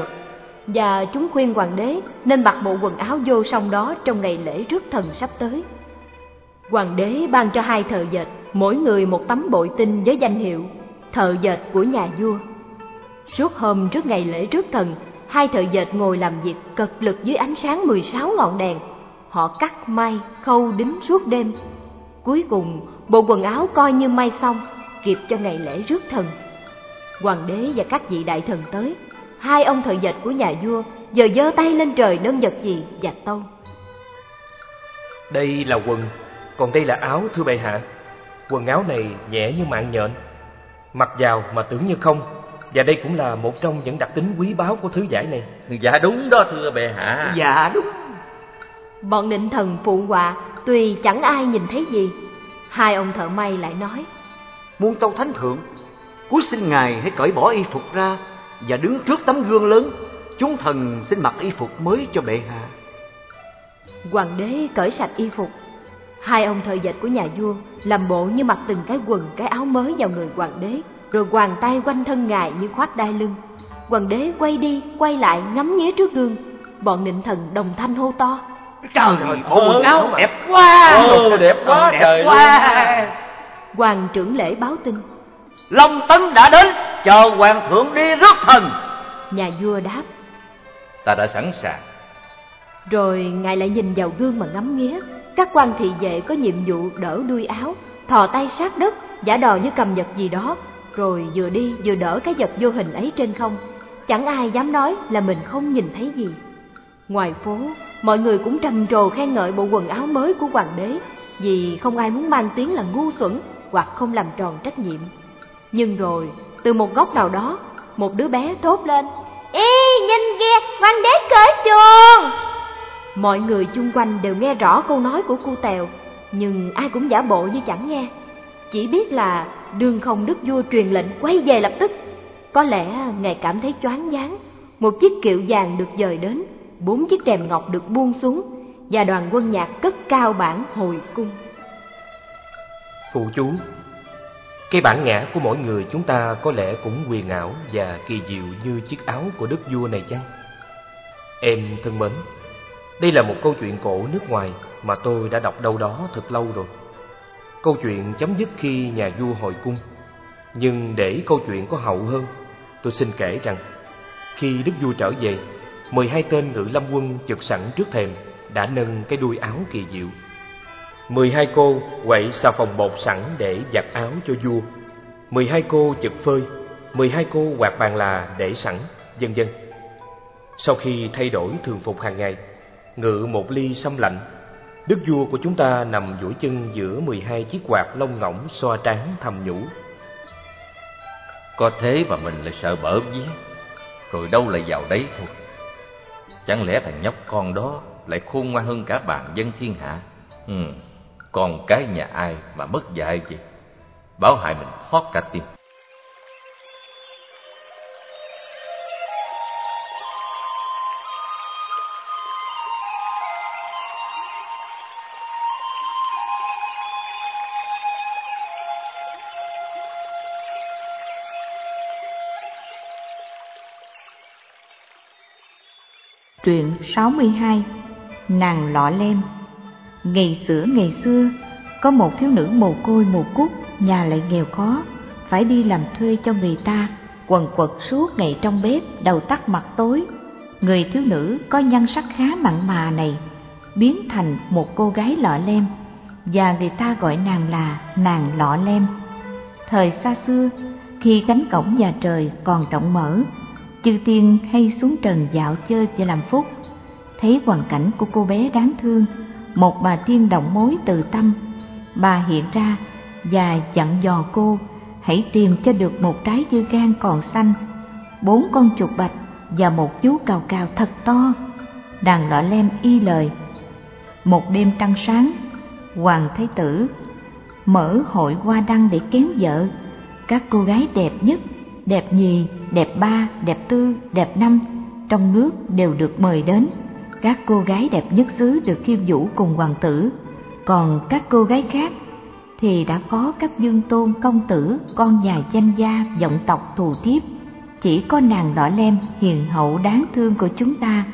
Và chúng khuyên hoàng đế nên mặc bộ quần áo vô song đó trong ngày lễ rước thần sắp tới. Hoàng đế ban cho hai thợ dệt, mỗi người một tấm bội tinh với danh hiệu thợ dệt của nhà vua. Suốt hôm trước ngày lễ rước thần, hai thợ dệt ngồi làm việc cật lực dưới ánh sáng mười sáu ngọn đèn. Họ cắt may, khâu đính suốt đêm. Cuối cùng, bộ quần áo coi như may xong, kịp cho ngày lễ rước thần. Hoàng đế và các vị đại thần tới. Hai ông thợ dệt của nhà vua giờ giơ tay lên trời nâng vật gì và tâu: Đây là quần, còn đây là áo, thưa bệ hạ. Quần áo này nhẹ như mạng nhện, mặc vào mà tưởng như không. Và đây cũng là một trong những đặc tính quý báu của thứ vải này. Dạ đúng đó, thưa bệ hạ. Dạ đúng. Bọn nịnh thần phụ họa, tuy chẳng ai nhìn thấy gì. Hai ông thợ may lại nói: Muôn tâu thánh thượng, cúi xin ngài hãy cởi bỏ y phục ra và đứng trước tấm gương lớn. Chúng thần xin mặc y phục mới cho bệ hạ. Hoàng đế cởi sạch y phục. Hai ông thợ dệt của nhà vua làm bộ như mặc từng cái quần cái áo mới vào người hoàng đế, rồi quàng tay quanh thân ngài như khoác đai lưng. Hoàng đế quay đi quay lại ngắm nghía trước gương. Bọn nịnh thần đồng thanh hô to: Trời ơi, bộ quần áo đẹp quá. Ồ, đẹp quá, đẹp trời quá. Hoàng trưởng lễ báo tin: Long tấn đã đến, chờ hoàng thượng đi rước thần. Nhà vua đáp: Ta đã sẵn sàng. Rồi ngài lại nhìn vào gương mà ngắm nghía. Các quan thị vệ có nhiệm vụ đỡ đuôi áo, thò tay sát đất, giả đò như cầm vật gì đó, rồi vừa đi vừa đỡ cái vật vô hình ấy trên không. Chẳng ai dám nói là mình không nhìn thấy gì. Ngoài phố, mọi người cũng trầm trồ khen ngợi bộ quần áo mới của hoàng đế, vì không ai muốn mang tiếng là ngu xuẩn hoặc không làm tròn trách nhiệm. Nhưng rồi, từ một góc nào đó, một đứa bé thốt lên: Ê, nhìn kìa, hoàng đế cởi chuồng! Mọi người chung quanh đều nghe rõ câu nói của cu Tèo, nhưng ai cũng giả bộ như chẳng nghe. Chỉ biết là đương không đức vua truyền lệnh quay về lập tức. Có lẽ ngài cảm thấy choáng váng. Một chiếc kiệu vàng được dời đến, bốn chiếc rèm ngọc được buông xuống, và đoàn quân nhạc cất cao bản hồi cung. Phụ chú, cái bản ngã của mỗi người chúng ta có lẽ cũng huyền ảo và kỳ diệu như chiếc áo của đức vua này chăng? Em thân mến, đây là một câu chuyện cổ nước ngoài mà tôi đã đọc đâu đó thật lâu rồi. Câu chuyện chấm dứt khi nhà vua hồi cung. Nhưng để câu chuyện có hậu hơn, tôi xin kể rằng khi đức vua trở về, mười hai tên ngự lâm quân chực sẵn trước thềm đã nâng cái đuôi áo kỳ diệu. Mười hai cô quậy xà phòng bột sẵn để giặt áo cho vua. mười hai cô chực phơi, mười hai cô quạt bàn là để sẵn, vân vân. Sau khi thay đổi thường phục hàng ngày, ngự một ly sâm lạnh, đức vua của chúng ta nằm duỗi chân giữa mười hai chiếc quạt lông ngỗng xoa trán thầm nhủ: có thế mà mình lại sợ bở vía, rồi đâu lại vào đấy thôi. Chẳng lẽ thằng nhóc con đó lại khôn ngoan hơn cả bàn dân thiên hạ? Ừ, con cái nhà ai mà mất dạy vậy, báo hại mình thoát cả tim. Truyện sáu mươi hai. Nàng Lọ Lem. Ngày xưa ngày xưa, có một thiếu nữ mồ côi mồ cút, nhà lại nghèo khó, phải đi làm thuê cho người ta, quần quật suốt ngày trong bếp, đầu tắt mặt tối. Người thiếu nữ có nhan sắc khá mặn mà này biến thành một cô gái lọ lem, và người ta gọi nàng là nàng Lọ Lem. Thời xa xưa, khi cánh cổng nhà trời còn rộng mở, chư tiên hay xuống trần dạo chơi và làm phúc. Thấy hoàn cảnh của cô bé đáng thương, một bà tiên động mối từ tâm. Bà hiện ra và dặn dò cô hãy tìm cho được một trái dưa gan còn xanh, bốn con chuột bạch và một chú cào cào thật to. Nàng Lọ Lem y lời. Một đêm trăng sáng, hoàng thái tử mở hội hoa đăng để kén vợ. Các cô gái đẹp nhất, đẹp nhì, đẹp ba, đẹp tư, đẹp năm trong nước đều được mời đến. Các cô gái đẹp nhất xứ được khiêu vũ cùng hoàng tử, còn các cô gái khác thì đã có các dương tôn công tử, con nhà danh gia, vọng tộc thù thiếp. Chỉ có nàng Lọ Lem hiền hậu đáng thương của chúng ta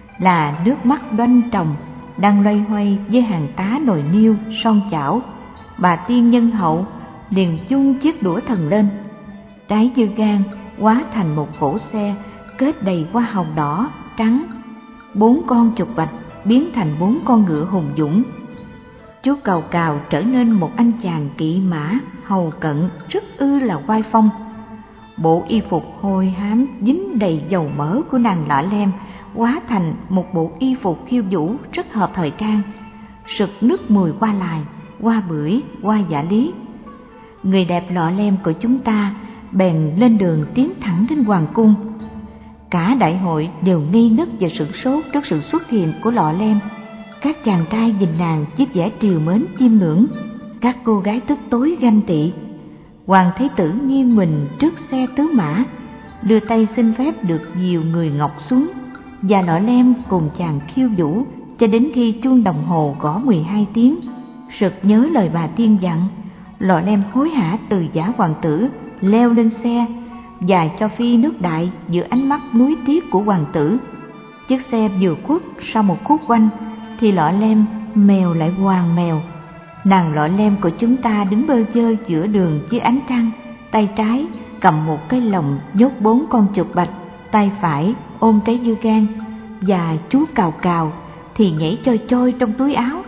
là nước mắt đoanh tròng, đang loay hoay với hàng tá nồi niêu son chảo. Bà tiên nhân hậu liền chung chiếc đũa thần lên, trái dưa gan hóa thành một cỗ xe kết đầy hoa hồng đỏ trắng, bốn con chuột bạch biến thành bốn con ngựa hùng dũng. Chú cào cào trở nên một anh chàng kỵ mã hầu cận rất ư là oai phong. Bộ y phục hôi hám dính đầy dầu mỡ của nàng Lọ Lem hóa thành một bộ y phục khiêu vũ rất hợp thời trang, sực nức mùi hoa lài, hoa bưởi, hoa dạ lý. Người đẹp Lọ Lem của chúng ta bèn lên đường tiến thẳng đến hoàng cung. Cả đại hội đều ngây ngất và sửng sốt trước sự xuất hiện của Lọ Lem. Các chàng trai nhìn nàng với vẻ trìu mến chiêm ngưỡng, các cô gái tức tối ganh tị. Hoàng thái tử nghiêng mình trước xe tứ mã, đưa tay xin phép được dìu người ngọc xuống, và Lọ Lem cùng chàng khiêu vũ cho đến khi chuông đồng hồ gõ mười hai tiếng. Sực nhớ lời bà tiên dặn, Lọ Lem hối hả từ giả hoàng tử leo lên xe và cho phi nước đại giữa ánh mắt nuối tiếc của hoàng tử. Chiếc xe vừa khuất sau một khúc quanh thì Lọ Lem mèo lại hoàng mèo. Nàng Lọ Lem của chúng ta đứng bơ vơ giữa đường dưới ánh trăng, tay trái cầm một cái lồng nhốt bốn con chuột bạch, tay phải ôm trái dưa gan, và chú cào cào thì nhảy choi choi trong túi áo.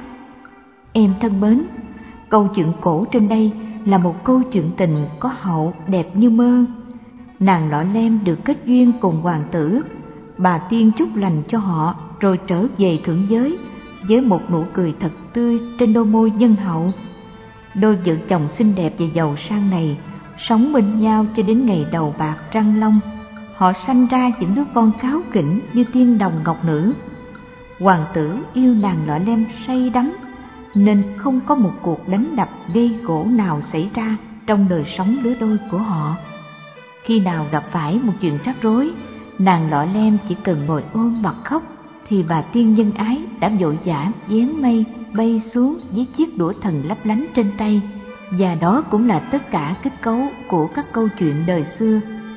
Em thân mến, câu chuyện cổ trên đây là một câu chuyện tình có hậu đẹp như mơ. Nàng Lọ Lem được kết duyên cùng hoàng tử, bà tiên chúc lành cho họ rồi trở về thượng giới với một nụ cười thật tươi trên đôi môi nhân hậu. Đôi vợ chồng xinh đẹp và giàu sang này sống bên nhau cho đến ngày đầu bạc trăng long. Họ sanh ra những đứa con cáu kỉnh như tiên đồng ngọc nữ. Hoàng tử yêu nàng Lọ Lem say đắm, nên không có một cuộc đánh đập gây gổ nào xảy ra trong đời sống lứa đôi của họ. Khi nào gặp phải một chuyện rắc rối, nàng Lọ Lem chỉ cần ngồi ôm mặt khóc, thì bà tiên nhân ái đã vội vã vén mây bay xuống với chiếc đũa thần lấp lánh trên tay. Và đó cũng là tất cả kết cấu của các câu chuyện đời xưa.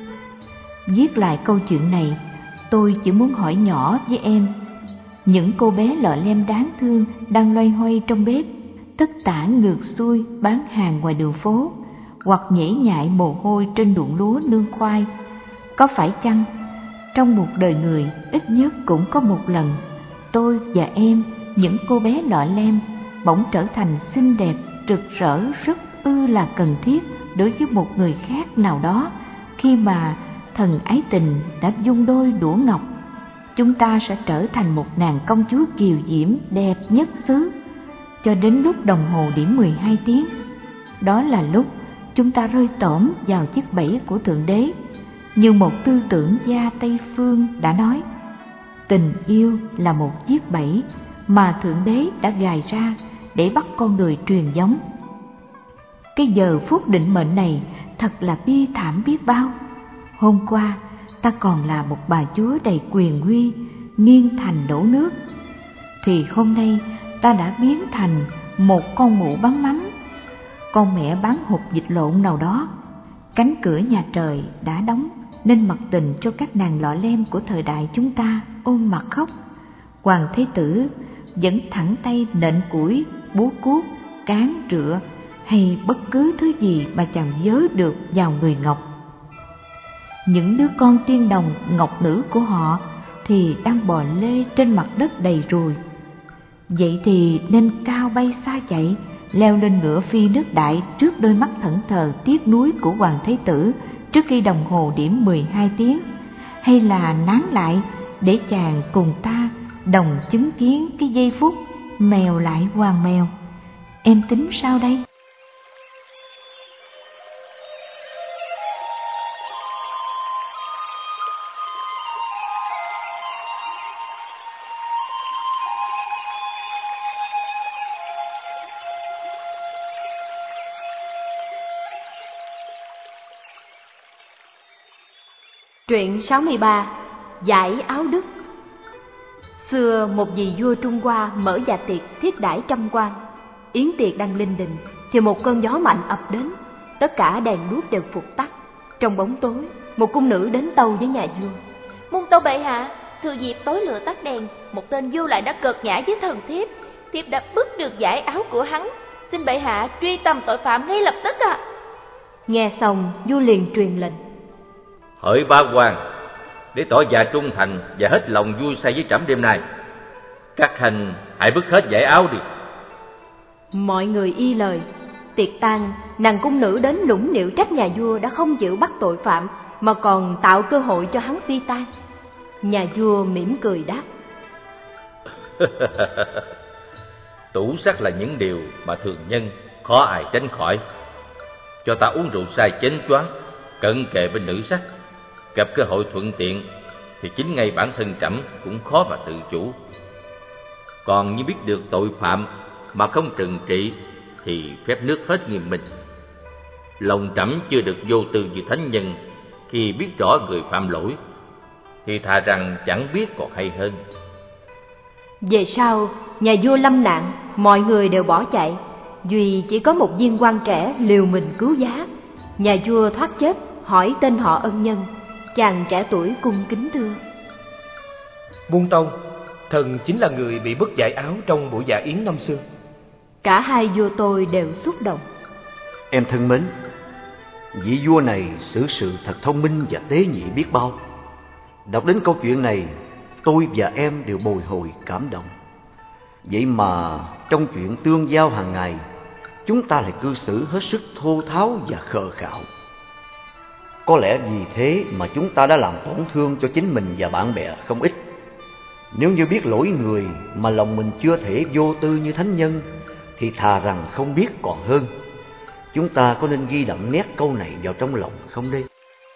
Viết lại câu chuyện này, tôi chỉ muốn hỏi nhỏ với em, những cô bé Lọ Lem đáng thương đang loay hoay trong bếp, tất tả ngược xuôi bán hàng ngoài đường phố, hoặc nhễ nhại mồ hôi trên ruộng lúa nương khoai, có phải chăng trong một đời người ít nhất cũng có một lần tôi và em, những cô bé Lọ Lem, bỗng trở thành xinh đẹp, rực rỡ rất ư là cần thiết đối với một người khác nào đó khi mà thần ái tình đã dung đôi đũa ngọc, chúng ta sẽ trở thành một nàng công chúa kiều diễm đẹp nhất xứ. Cho đến lúc đồng hồ điểm mười hai tiếng, đó là lúc chúng ta rơi tổm vào chiếc bẫy của Thượng Đế. Như một tư tưởng gia Tây Phương đã nói, tình yêu là một chiếc bẫy mà Thượng Đế đã gài ra để bắt con người truyền giống. Cái giờ phút định mệnh này thật là bi thảm biết bao. Hôm qua ta còn là một bà chúa đầy quyền uy, nghiêng thành đổ nước, thì hôm nay ta đã biến thành một con mụ bán mắm, con mẹ bán hột vịt lộn nào đó. Cánh cửa nhà trời đã đóng nên mặc tình cho các nàng lọ lem của thời đại chúng ta ôm mặt khóc. Hoàng Thế Tử vẫn thẳng tay nện củi, búa cuốc, cán rựa hay bất cứ thứ gì mà chàng vớ được vào người Ngọc. Những đứa con tiên đồng ngọc nữ của họ thì đang bò lê trên mặt đất đầy ruồi. Vậy thì nên cao bay xa chạy, leo lên ngựa phi nước đại trước đôi mắt thẫn thờ tiếc nuối của Hoàng Thế Tử trước khi đồng hồ điểm mười hai tiếng, hay là nán lại để chàng cùng ta đồng chứng kiến cái giây phút mèo lại hoàng mèo. Em tính sao đây? Truyện sáu mươi ba. Giải áo đức. Xưa một vị vua Trung Hoa mở dạ tiệc thiết đãi trăm quan. Yến tiệc đang linh đình thì một cơn gió mạnh ập đến, tất cả đèn đuốc đều phục tắt. Trong bóng tối, một cung nữ đến tâu với nhà vua: Muôn tâu bệ hạ, thừa dịp tối lửa tắt đèn, một tên vô lại đã cợt nhã với thần thiếp. Thiếp đã bứt được giải áo của hắn, xin bệ hạ truy tầm tội phạm ngay lập tức ạ. À. Nghe xong, vua liền truyền lệnh: Hỡi ba quan, để tỏ dạ trung thành và hết lòng vui say với trẫm đêm nay, các hành hãy bứt hết giải áo đi. Mọi người y lời. Tiệc tan, nàng cung nữ đến nũng nịu trách nhà vua đã không chịu bắt tội phạm mà còn tạo cơ hội cho hắn phi tang. Nhà vua mỉm cười đáp: Tủ sắc là những điều mà thường nhân khó ai tránh khỏi. Cho ta uống rượu say chén choáng, cận kề bên nữ sắc, gặp cơ hội thuận tiện thì chính ngay bản thân trẫm cũng khó mà tự chủ. Còn như biết được tội phạm mà không trừng trị thì phép nước hết nghiêm minh. Lòng trẫm chưa được vô tư như thánh nhân khi biết rõ người phạm lỗi, thì thà rằng chẳng biết còn hay hơn. Về sau, nhà vua lâm nạn, mọi người đều bỏ chạy, duy chỉ có một viên quan trẻ liều mình cứu giá. Nhà vua thoát chết, hỏi tên họ ân nhân. Chàng trẻ tuổi cung kính thưa: Muôn tâu, thần chính là người bị bứt giải áo trong buổi dạ yến năm xưa. Cả hai vua tôi đều xúc động. Em thân mến, vị vua này xử sự thật thông minh và tế nhị biết bao. Đọc đến câu chuyện này, tôi và em đều bồi hồi cảm động. Vậy mà trong chuyện tương giao hàng ngày, chúng ta lại cư xử hết sức thô tháo và khờ khạo. Có lẽ vì thế mà chúng ta đã làm tổn thương cho chính mình và bạn bè không ít. Nếu như biết lỗi người mà lòng mình chưa thể vô tư như thánh nhân, thì thà rằng không biết còn hơn. Chúng ta có nên ghi đậm nét câu này vào trong lòng không đây?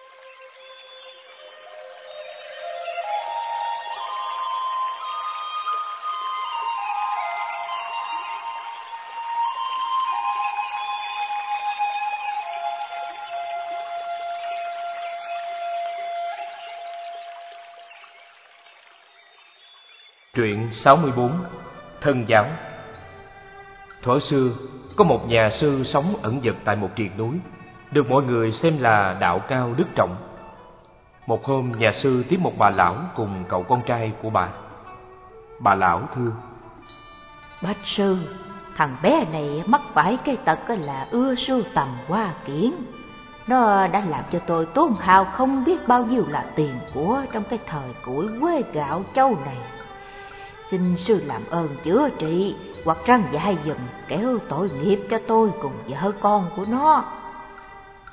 Truyện sáu mươi bốn. Thân giáo. Thuở xưa, có một nhà sư sống ẩn dật tại một triền núi, được mọi người xem là đạo cao đức trọng. Một hôm, nhà sư tiếp một bà lão cùng cậu con trai của bà. Bà lão thưa: Bạch sư, thằng bé này mắc phải cái tật là ưa sưu tầm hoa kiển. Nó đã làm cho tôi tốn hao không biết bao nhiêu là tiền của trong cái thời củi quê gạo châu này. Xin sư làm ơn chữa trị hoặc răng dạy giùm, kéo tội nghiệp cho tôi cùng vợ con của nó.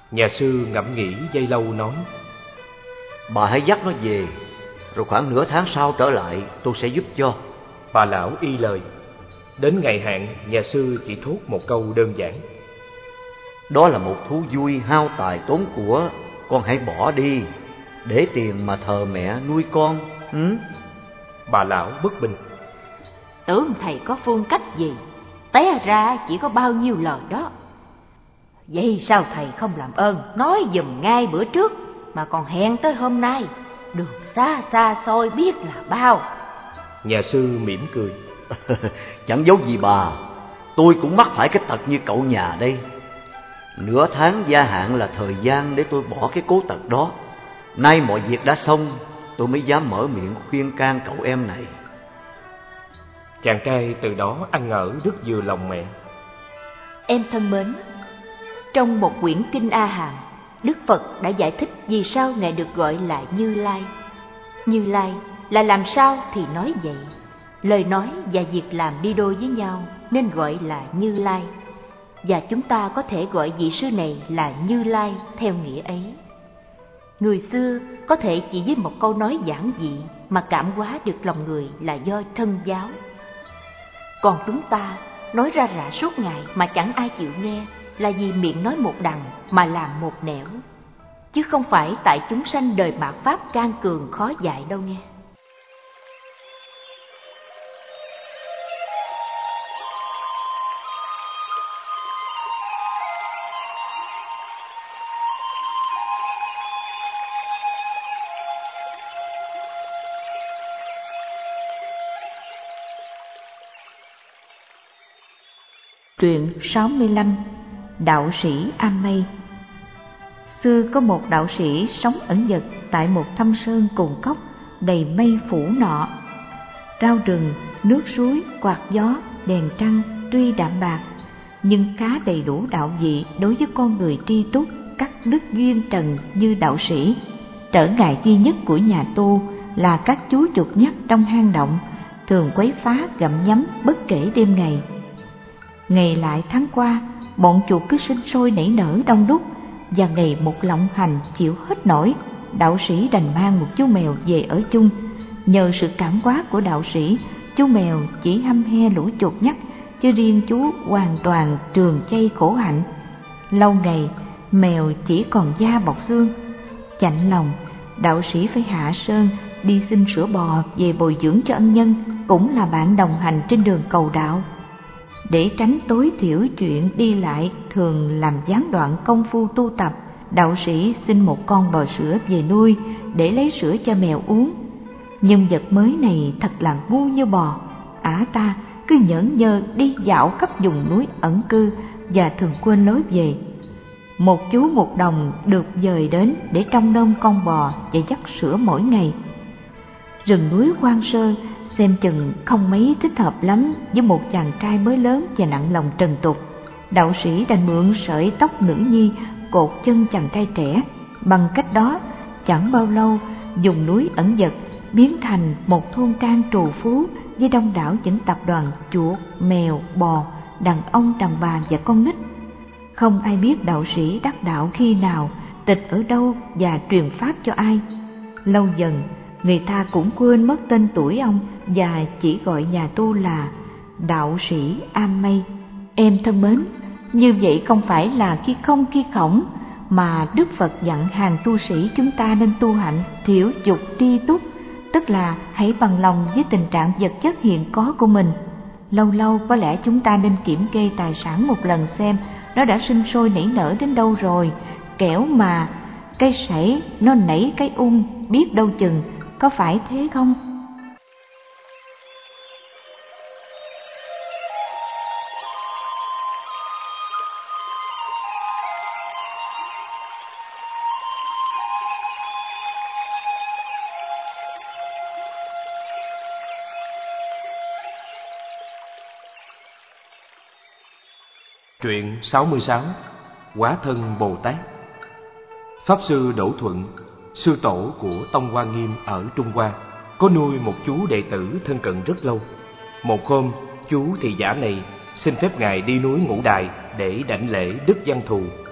Nhà sư ngẫm nghĩ giây lâu nói: Bà hãy dắt nó về, rồi khoảng nửa tháng sau trở lại tôi sẽ giúp cho. Bà lão y lời. Đến ngày hạn, nhà sư chỉ thốt một câu đơn giản: Đó là một thú vui hao tài tốn của, con hãy bỏ đi, để tiền mà thờ mẹ nuôi con. ừ? Bà lão bất bình: Tưởng thầy có phương cách gì, té ra chỉ có bao nhiêu lời đó. Vậy sao thầy không làm ơn nói giùm ngay bữa trước, mà còn hẹn tới hôm nay? Đường xa xa xôi biết là bao. Nhà sư mỉm cười: Chẳng giấu gì bà, tôi cũng mắc phải cái tật như cậu nhà đây. Nửa tháng gia hạn là thời gian để tôi bỏ cái cố tật đó. Nay mọi việc đã xong, tôi mới dám mở miệng khuyên can cậu em này. Chàng trai từ đó ăn ở rất vừa lòng mẹ. Em thân mến, trong một quyển kinh A Hàm, Đức Phật đã giải thích vì sao Ngài được gọi là Như Lai. Như Lai là làm sao thì nói vậy. Lời nói và việc làm đi đôi với nhau nên gọi là Như Lai. Và chúng ta có thể gọi vị sư này là Như Lai theo nghĩa ấy. Người xưa có thể chỉ với một câu nói giản dị mà cảm hóa được lòng người là do thân giáo. Còn chúng ta nói ra rả suốt ngày mà chẳng ai chịu nghe, là vì miệng nói một đằng mà làm một nẻo, chứ không phải tại chúng sanh đời mạt pháp can cường khó dạy đâu nghe. Truyện sáu mươi lăm. Đạo sĩ Am Mây. Xưa có một đạo sĩ sống ẩn dật tại một thâm sơn cồn cốc đầy mây phủ nọ. Rau rừng, nước suối, quạt gió, đèn trăng tuy đạm bạc, nhưng khá đầy đủ đạo vị đối với con người tri túc cắt đứt duyên trần như đạo sĩ. Trở ngại duy nhất của nhà tu là các chú chuột nhắt trong hang động thường quấy phá gặm nhấm bất kể đêm ngày. Ngày lại tháng qua, bọn chuột cứ sinh sôi nảy nở đông đúc, và ngày một lộng hành chịu hết nổi, đạo sĩ đành mang một chú mèo về ở chung. Nhờ sự cảm hóa của đạo sĩ, chú mèo chỉ hăm he lũ chuột nhắt, chứ riêng chú hoàn toàn trường chay khổ hạnh. Lâu ngày, mèo chỉ còn da bọc xương. Chạnh lòng, đạo sĩ phải hạ sơn đi xin sữa bò về bồi dưỡng cho ân nhân, cũng là bạn đồng hành trên đường cầu đạo. Để tránh tối thiểu chuyện đi lại thường làm gián đoạn công phu tu tập, đạo sĩ xin một con bò sữa về nuôi để lấy sữa cho mèo uống. Nhân vật mới này thật là ngu như bò, ả ta cứ nhởn nhơ đi dạo khắp vùng núi ẩn cư và thường quên lối về. Một chú một đồng được dời đến để trông nom con bò và dắt sữa mỗi ngày. Rừng núi hoang sơ xem chừng không mấy thích hợp lắm với một chàng trai mới lớn và nặng lòng trần tục. Đạo sĩ đành mượn sợi tóc nữ nhi cột chân chàng trai trẻ. Bằng cách đó, chẳng bao lâu vùng núi ẩn dật biến thành một thôn trang trù phú với đông đảo những tập đoàn chuột, mèo, bò, đàn ông, đàn bà và con nít. Không ai biết đạo sĩ đắc đạo khi nào, tịch ở đâu và truyền pháp cho ai. Lâu dần, người ta cũng quên mất tên tuổi ông và chỉ gọi nhà tu là đạo sĩ Am Mây. Em thân mến, như vậy không phải là khi không khi khổng, mà Đức Phật dặn hàng tu sĩ chúng ta nên tu hạnh thiểu dục tri túc, tức là hãy bằng lòng với tình trạng vật chất hiện có của mình. Lâu lâu có lẽ chúng ta nên kiểm kê tài sản một lần xem nó đã sinh sôi nảy nở đến đâu rồi, kẻo mà cây sảy nó nảy cái ung biết đâu chừng, có phải thế không? Truyện sáu mươi sáu. Hóa thân Bồ Tát. Pháp sư Đỗ Thuận, sư tổ của Tông Hoa Nghiêm ở Trung Hoa, có nuôi một chú đệ tử thân cận rất lâu. Một hôm, chú thị giả này xin phép ngài đi núi Ngũ Đài để đảnh lễ Đức Văn Thù.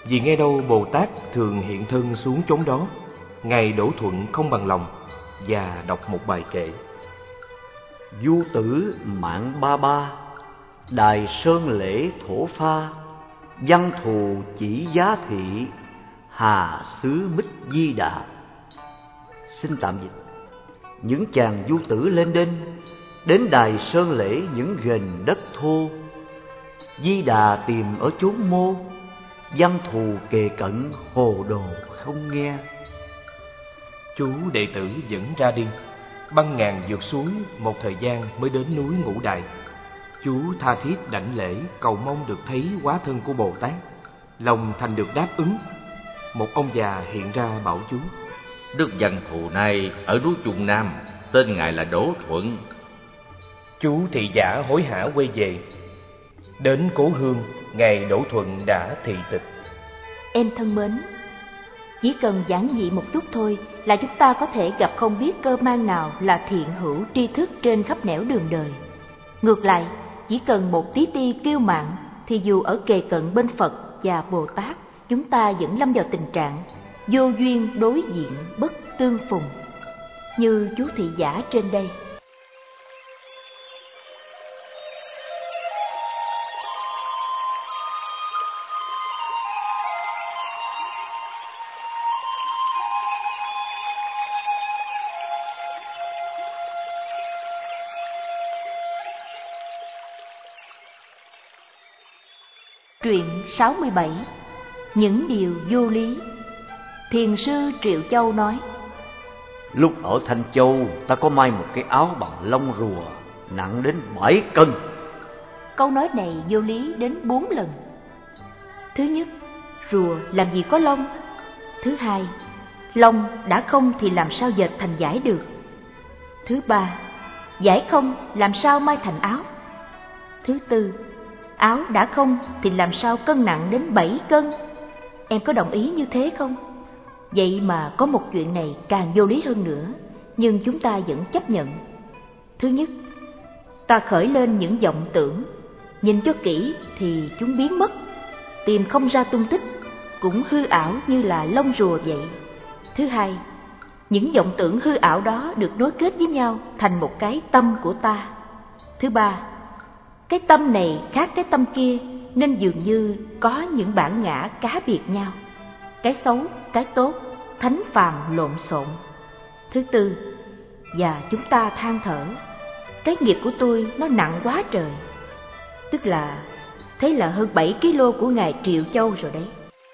Vì nghe đâu Bồ Tát thường hiện thân xuống chốn đó, Ngài Đỗ Thuận không bằng lòng và đọc một bài kệ. Du tử mạng ba ba, đài sơn lễ thổ pha, văn thù chỉ giá thị, hà xứ bích di đà. Xin tạm dịch. Những chàng du tử lên đên, đến đài sơn lễ những ghềnh đất thô, Di Đà tìm ở chốn mô, văn thù kề cận hồ đồ không nghe. Chú đệ tử dẫn ra đi, băng ngàn vượt suối, một thời gian mới đến núi Ngũ Đài. Chú tha thiết đảnh lễ, cầu mong được thấy hóa thân của Bồ Tát. Lòng thành được đáp ứng. Một ông già hiện ra bảo chú: Đức Văn Thù này ở núi Trung Nam, tên ngài là Đỗ Thuận. Chú thị giả hối hả quay về. Đến cố hương, ngài Đỗ Thuận đã thị tịch. Em thân mến, chỉ cần giản dị một chút thôi là chúng ta có thể gặp không biết cơ man nào là thiện hữu tri thức trên khắp nẻo đường đời. Ngược lại, chỉ cần một tí ti kiêu mạn thì dù ở kề cận bên Phật và Bồ Tát, chúng ta vẫn lâm vào tình trạng vô duyên đối diện bất tương phùng, như chú thị giả trên đây. Truyện sáu mươi bảy. Những điều vô lý. Thiền sư Triệu Châu nói: Lúc ở Thanh Châu, ta có may một cái áo bằng lông rùa nặng đến bảy cân. Câu nói này vô lý đến bốn lần. Thứ nhất, rùa làm gì có lông. Thứ hai, lông đã không thì làm sao dệt thành vải được. Thứ ba, vải không làm sao may thành áo. Thứ tư, áo đã không thì làm sao cân nặng đến bảy cân. Em có đồng ý như thế không? Vậy mà có một chuyện này càng vô lý hơn nữa, nhưng chúng ta vẫn chấp nhận. Thứ nhất, ta khởi lên những vọng tưởng, nhìn cho kỹ thì chúng biến mất, tìm không ra tung tích, cũng hư ảo như là lông rùa vậy. Thứ hai, những vọng tưởng hư ảo đó được nối kết với nhau thành một cái tâm của ta. Thứ ba, cái tâm này khác cái tâm kia, nên dường như có những bản ngã cá biệt nhau, cái xấu, cái tốt, thánh phàm lộn xộn. Thứ tư, và chúng ta than thở, cái nghiệp của tôi nó nặng quá trời. Tức là, thế là hơn bảy ki lô của ngài Triệu Châu rồi đấy.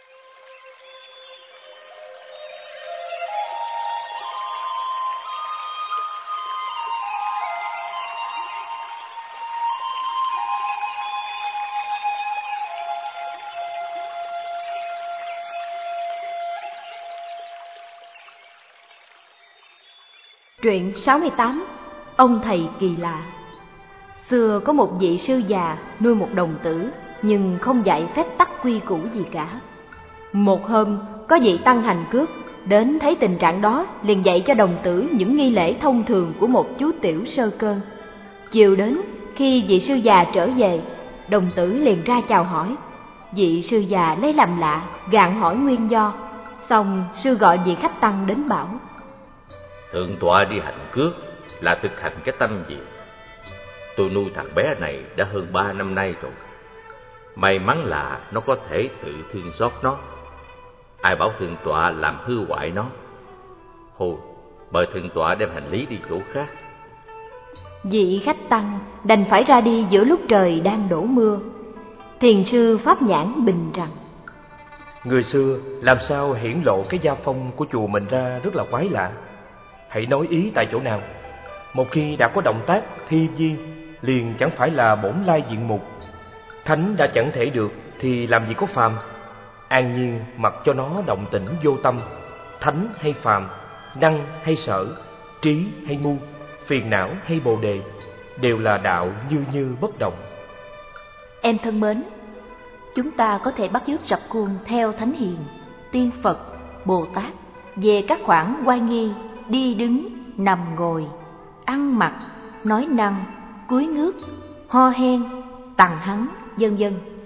Truyện sáu mươi tám. Ông thầy kỳ lạ. Xưa có một vị sư già nuôi một đồng tử, nhưng không dạy phép tắc quy củ gì cả. Một hôm, có vị tăng hành cước đến thấy tình trạng đó, liền dạy cho đồng tử những nghi lễ thông thường của một chú tiểu sơ cơ. Chiều đến, khi vị sư già trở về, đồng tử liền ra chào hỏi. Vị sư già lấy làm lạ, gạn hỏi nguyên do. Xong sư gọi vị khách tăng đến bảo: Thượng tọa đi hành cước là thực hành cái tâm gì? Tôi nuôi thằng bé này đã hơn ba năm nay rồi. May mắn là nó có thể tự thương xót nó. Ai bảo thượng tọa làm hư hoại nó? Thôi, mời thượng tọa đem hành lý đi chỗ khác. Vị khách tăng đành phải ra đi giữa lúc trời đang đổ mưa. Thiền sư Pháp Nhãn bình rằng: Người xưa làm sao hiển lộ cái gia phong của chùa mình ra rất là quái lạ. Hãy nói ý tại chỗ nào. Một khi đã có động tác thi vi, liền chẳng phải là bổn lai diện mục. Thánh đã chẳng thể được thì làm gì có phàm. An nhiên mặc cho nó động tĩnh vô tâm. Thánh hay phàm, năng hay sở, trí hay ngu, phiền não hay bồ đề, đều là đạo như như bất động. Em thân mến, chúng ta có thể bắt chước rập khuôn theo Thánh Hiền, Tiên Phật, Bồ Tát về các khoản oai nghi, đi đứng, nằm ngồi, ăn mặc, nói năng, cúi ngước, ho hen, tằng hắng, vân vân.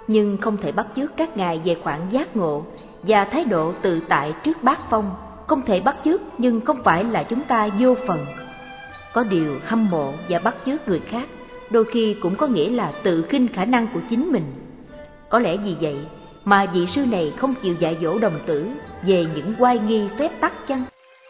nhưng không thể bắt chước các ngài về khoảng giác ngộ và thái độ tự tại trước bát phong. Không thể bắt chước nhưng không phải là chúng ta vô phần. Có điều hâm mộ và bắt chước người khác đôi khi cũng có nghĩa là tự khinh khả năng của chính mình. Có lẽ vì vậy mà vị sư này không chịu dạy dỗ đồng tử về những oai nghi phép tắc chăng?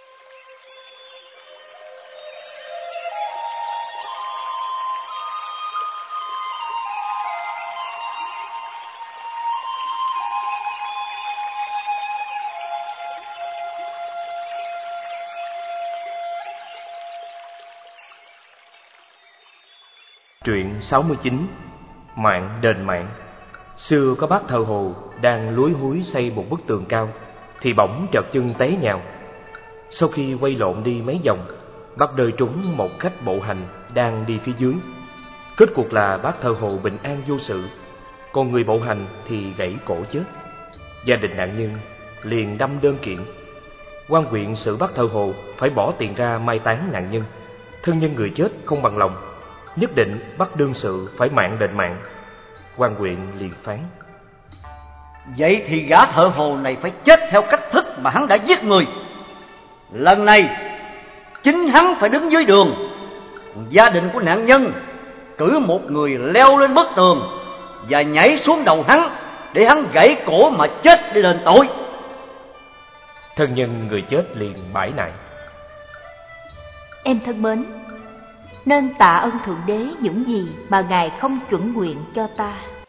Truyện sáu mươi chín. Mạng đền mạng. Xưa có bác thợ hồ đang lúi húi xây một bức tường cao thì bỗng trật chân té nhào. Sau khi quay lộn đi mấy vòng, bác rơi trúng một khách bộ hành đang đi phía dưới. Kết cuộc là bác thợ hồ bình an vô sự, còn người bộ hành thì gãy cổ chết. Gia đình nạn nhân liền đâm đơn kiện. Quan huyện xử bác thợ hồ phải bỏ tiền ra mai táng nạn nhân. Thân nhân người chết không bằng lòng, nhất định bắt đương sự phải mạng đền mạng. Quan huyện liền phán: vậy thì gã thợ hồ này phải chết theo cách thức mà hắn đã giết người. Lần này chính hắn phải đứng dưới đường, còn gia đình của nạn nhân cử một người leo lên bức tường và nhảy xuống đầu hắn để hắn gãy cổ mà chết để đền tội. Thân nhân người chết liền bãi nại: Em thân mến, nên tạ ơn Thượng Đế những gì mà Ngài không chuẩn nguyện cho ta.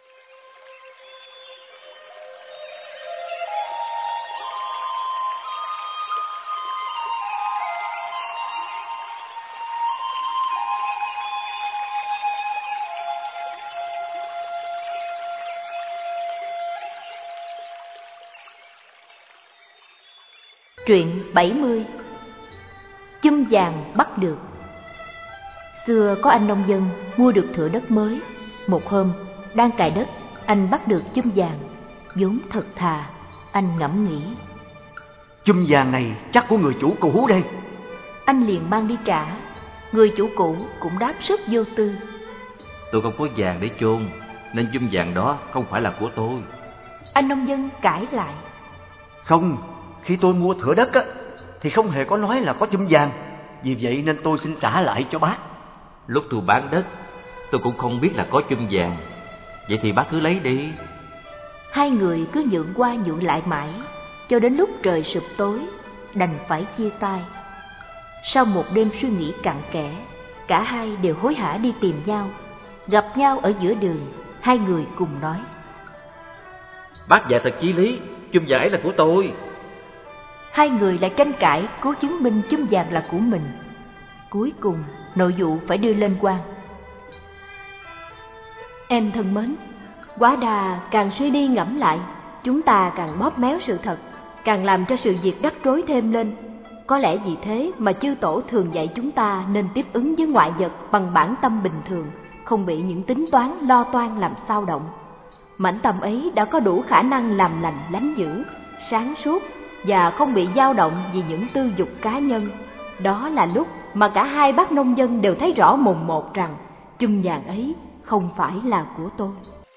Truyện bảy mươi. Chum vàng bắt được. Xưa có anh nông dân mua được thửa đất mới. Một hôm đang cày đất, anh bắt được chum vàng, vốn thật thà. Anh ngẫm nghĩ: chum vàng này chắc của người chủ cũ đây. Anh liền mang đi trả. Người chủ cũ cũng đáp rất vô tư: Tôi không có vàng để chôn, nên chum vàng đó không phải là của tôi. Anh nông dân cãi lại: Không, khi tôi mua thửa đất á, thì không hề có nói là có chum vàng. Vì vậy nên tôi xin trả lại cho bác. Lúc tôi bán đất, tôi cũng không biết là có chum vàng. Vậy thì bác cứ lấy đi. Hai người cứ nhượng qua nhượng lại mãi, cho đến lúc trời sụp tối, đành phải chia tay. Sau một đêm suy nghĩ cặn kẽ, cả hai đều hối hả đi tìm nhau. Gặp nhau ở giữa đường, hai người cùng nói: Bác dạy thật chí lý, chum vàng ấy là của tôi. Hai người lại tranh cãi cố chứng minh chum vàng là của mình. Cuối cùng nội vụ phải đưa lên quan. Em thân mến, quá đà càng suy đi ngẫm lại, chúng ta càng bóp méo sự thật, càng làm cho sự việc rắc rối thêm lên. Có lẽ vì thế mà chư tổ thường dạy chúng ta nên tiếp ứng với ngoại vật bằng bản tâm bình thường, không bị những tính toán lo toan làm xao động. Mãnh tâm ấy đã có đủ khả năng làm lành lánh dữ, sáng suốt và không bị dao động vì những tư dục cá nhân. Đó là lúc mà cả hai bác nông dân đều thấy rõ mồn một rằng chum vàng ấy không phải là của tôi.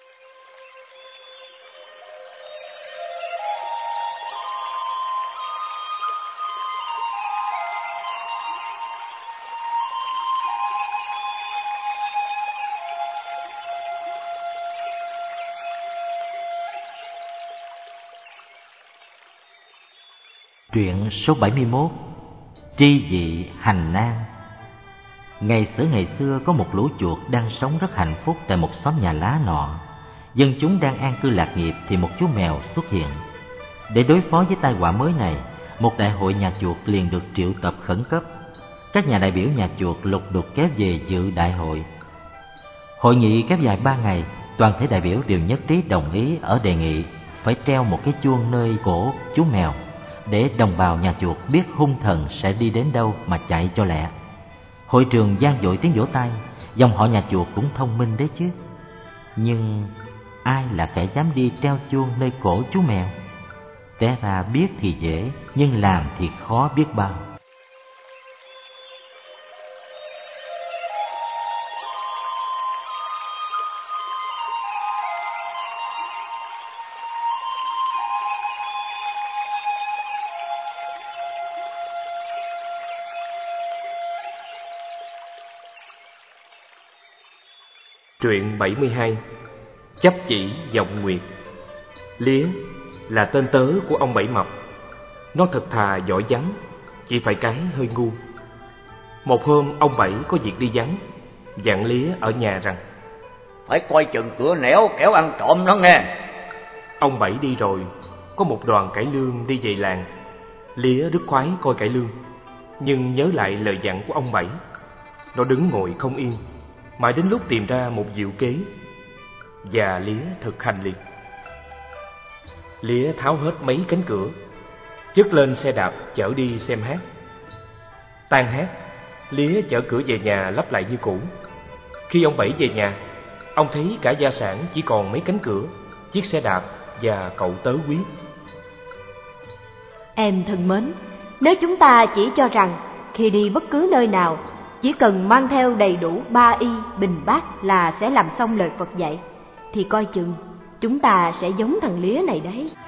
Truyện số bảy mươi mốt. Tri vị hành nan. Ngày xưa ngày xưa có một lũ chuột đang sống rất hạnh phúc tại một xóm nhà lá nọ. Dân chúng đang an cư lạc nghiệp thì một chú mèo xuất hiện. Để đối phó với tai họa mới này, một đại hội nhà chuột liền được triệu tập khẩn cấp. Các nhà đại biểu nhà chuột lục đục kéo về dự đại hội. Hội nghị kéo dài ba ngày, toàn thể đại biểu đều nhất trí đồng ý ở đề nghị phải treo một cái chuông nơi cổ chú mèo, để đồng bào nhà chuột biết hung thần sẽ đi đến đâu mà chạy cho lẹ. Hội trường vang dội tiếng vỗ tay, dòng họ nhà chuột cũng thông minh đấy chứ. Nhưng ai là kẻ dám đi treo chuông nơi cổ chú mèo? Té ra biết thì dễ, nhưng làm thì khó biết bao. Truyện bảy mươi hai. Chấp chỉ vọng nguyệt. Lía là tên tớ của ông Bảy Mập. Nó thật thà giỏi vắng, chỉ phải cái hơi ngu. Một hôm ông Bảy có việc đi vắng, dặn Lía ở nhà rằng phải coi chừng cửa nẻo kẻo ăn trộm nó nghe. Ông Bảy đi rồi, có một đoàn cải lương đi về làng. Lía rất khoái coi cải lương, nhưng nhớ lại lời dặn của ông Bảy. Nó đứng ngồi không yên, mãi đến lúc tìm ra một diệu kế, và Lía thực hành liền. Lía tháo hết mấy cánh cửa, chất lên xe đạp chở đi xem hát. Tan hát, Lía chở cửa về nhà lắp lại như cũ. Khi ông Bảy về nhà, ông thấy cả gia sản chỉ còn mấy cánh cửa, chiếc xe đạp và cậu tớ quý. Em thân mến, nếu chúng ta chỉ cho rằng khi đi bất cứ nơi nào chỉ cần mang theo đầy đủ ba y bình bát là sẽ làm xong lời Phật dạy, thì coi chừng chúng ta sẽ giống thằng Lía này đấy.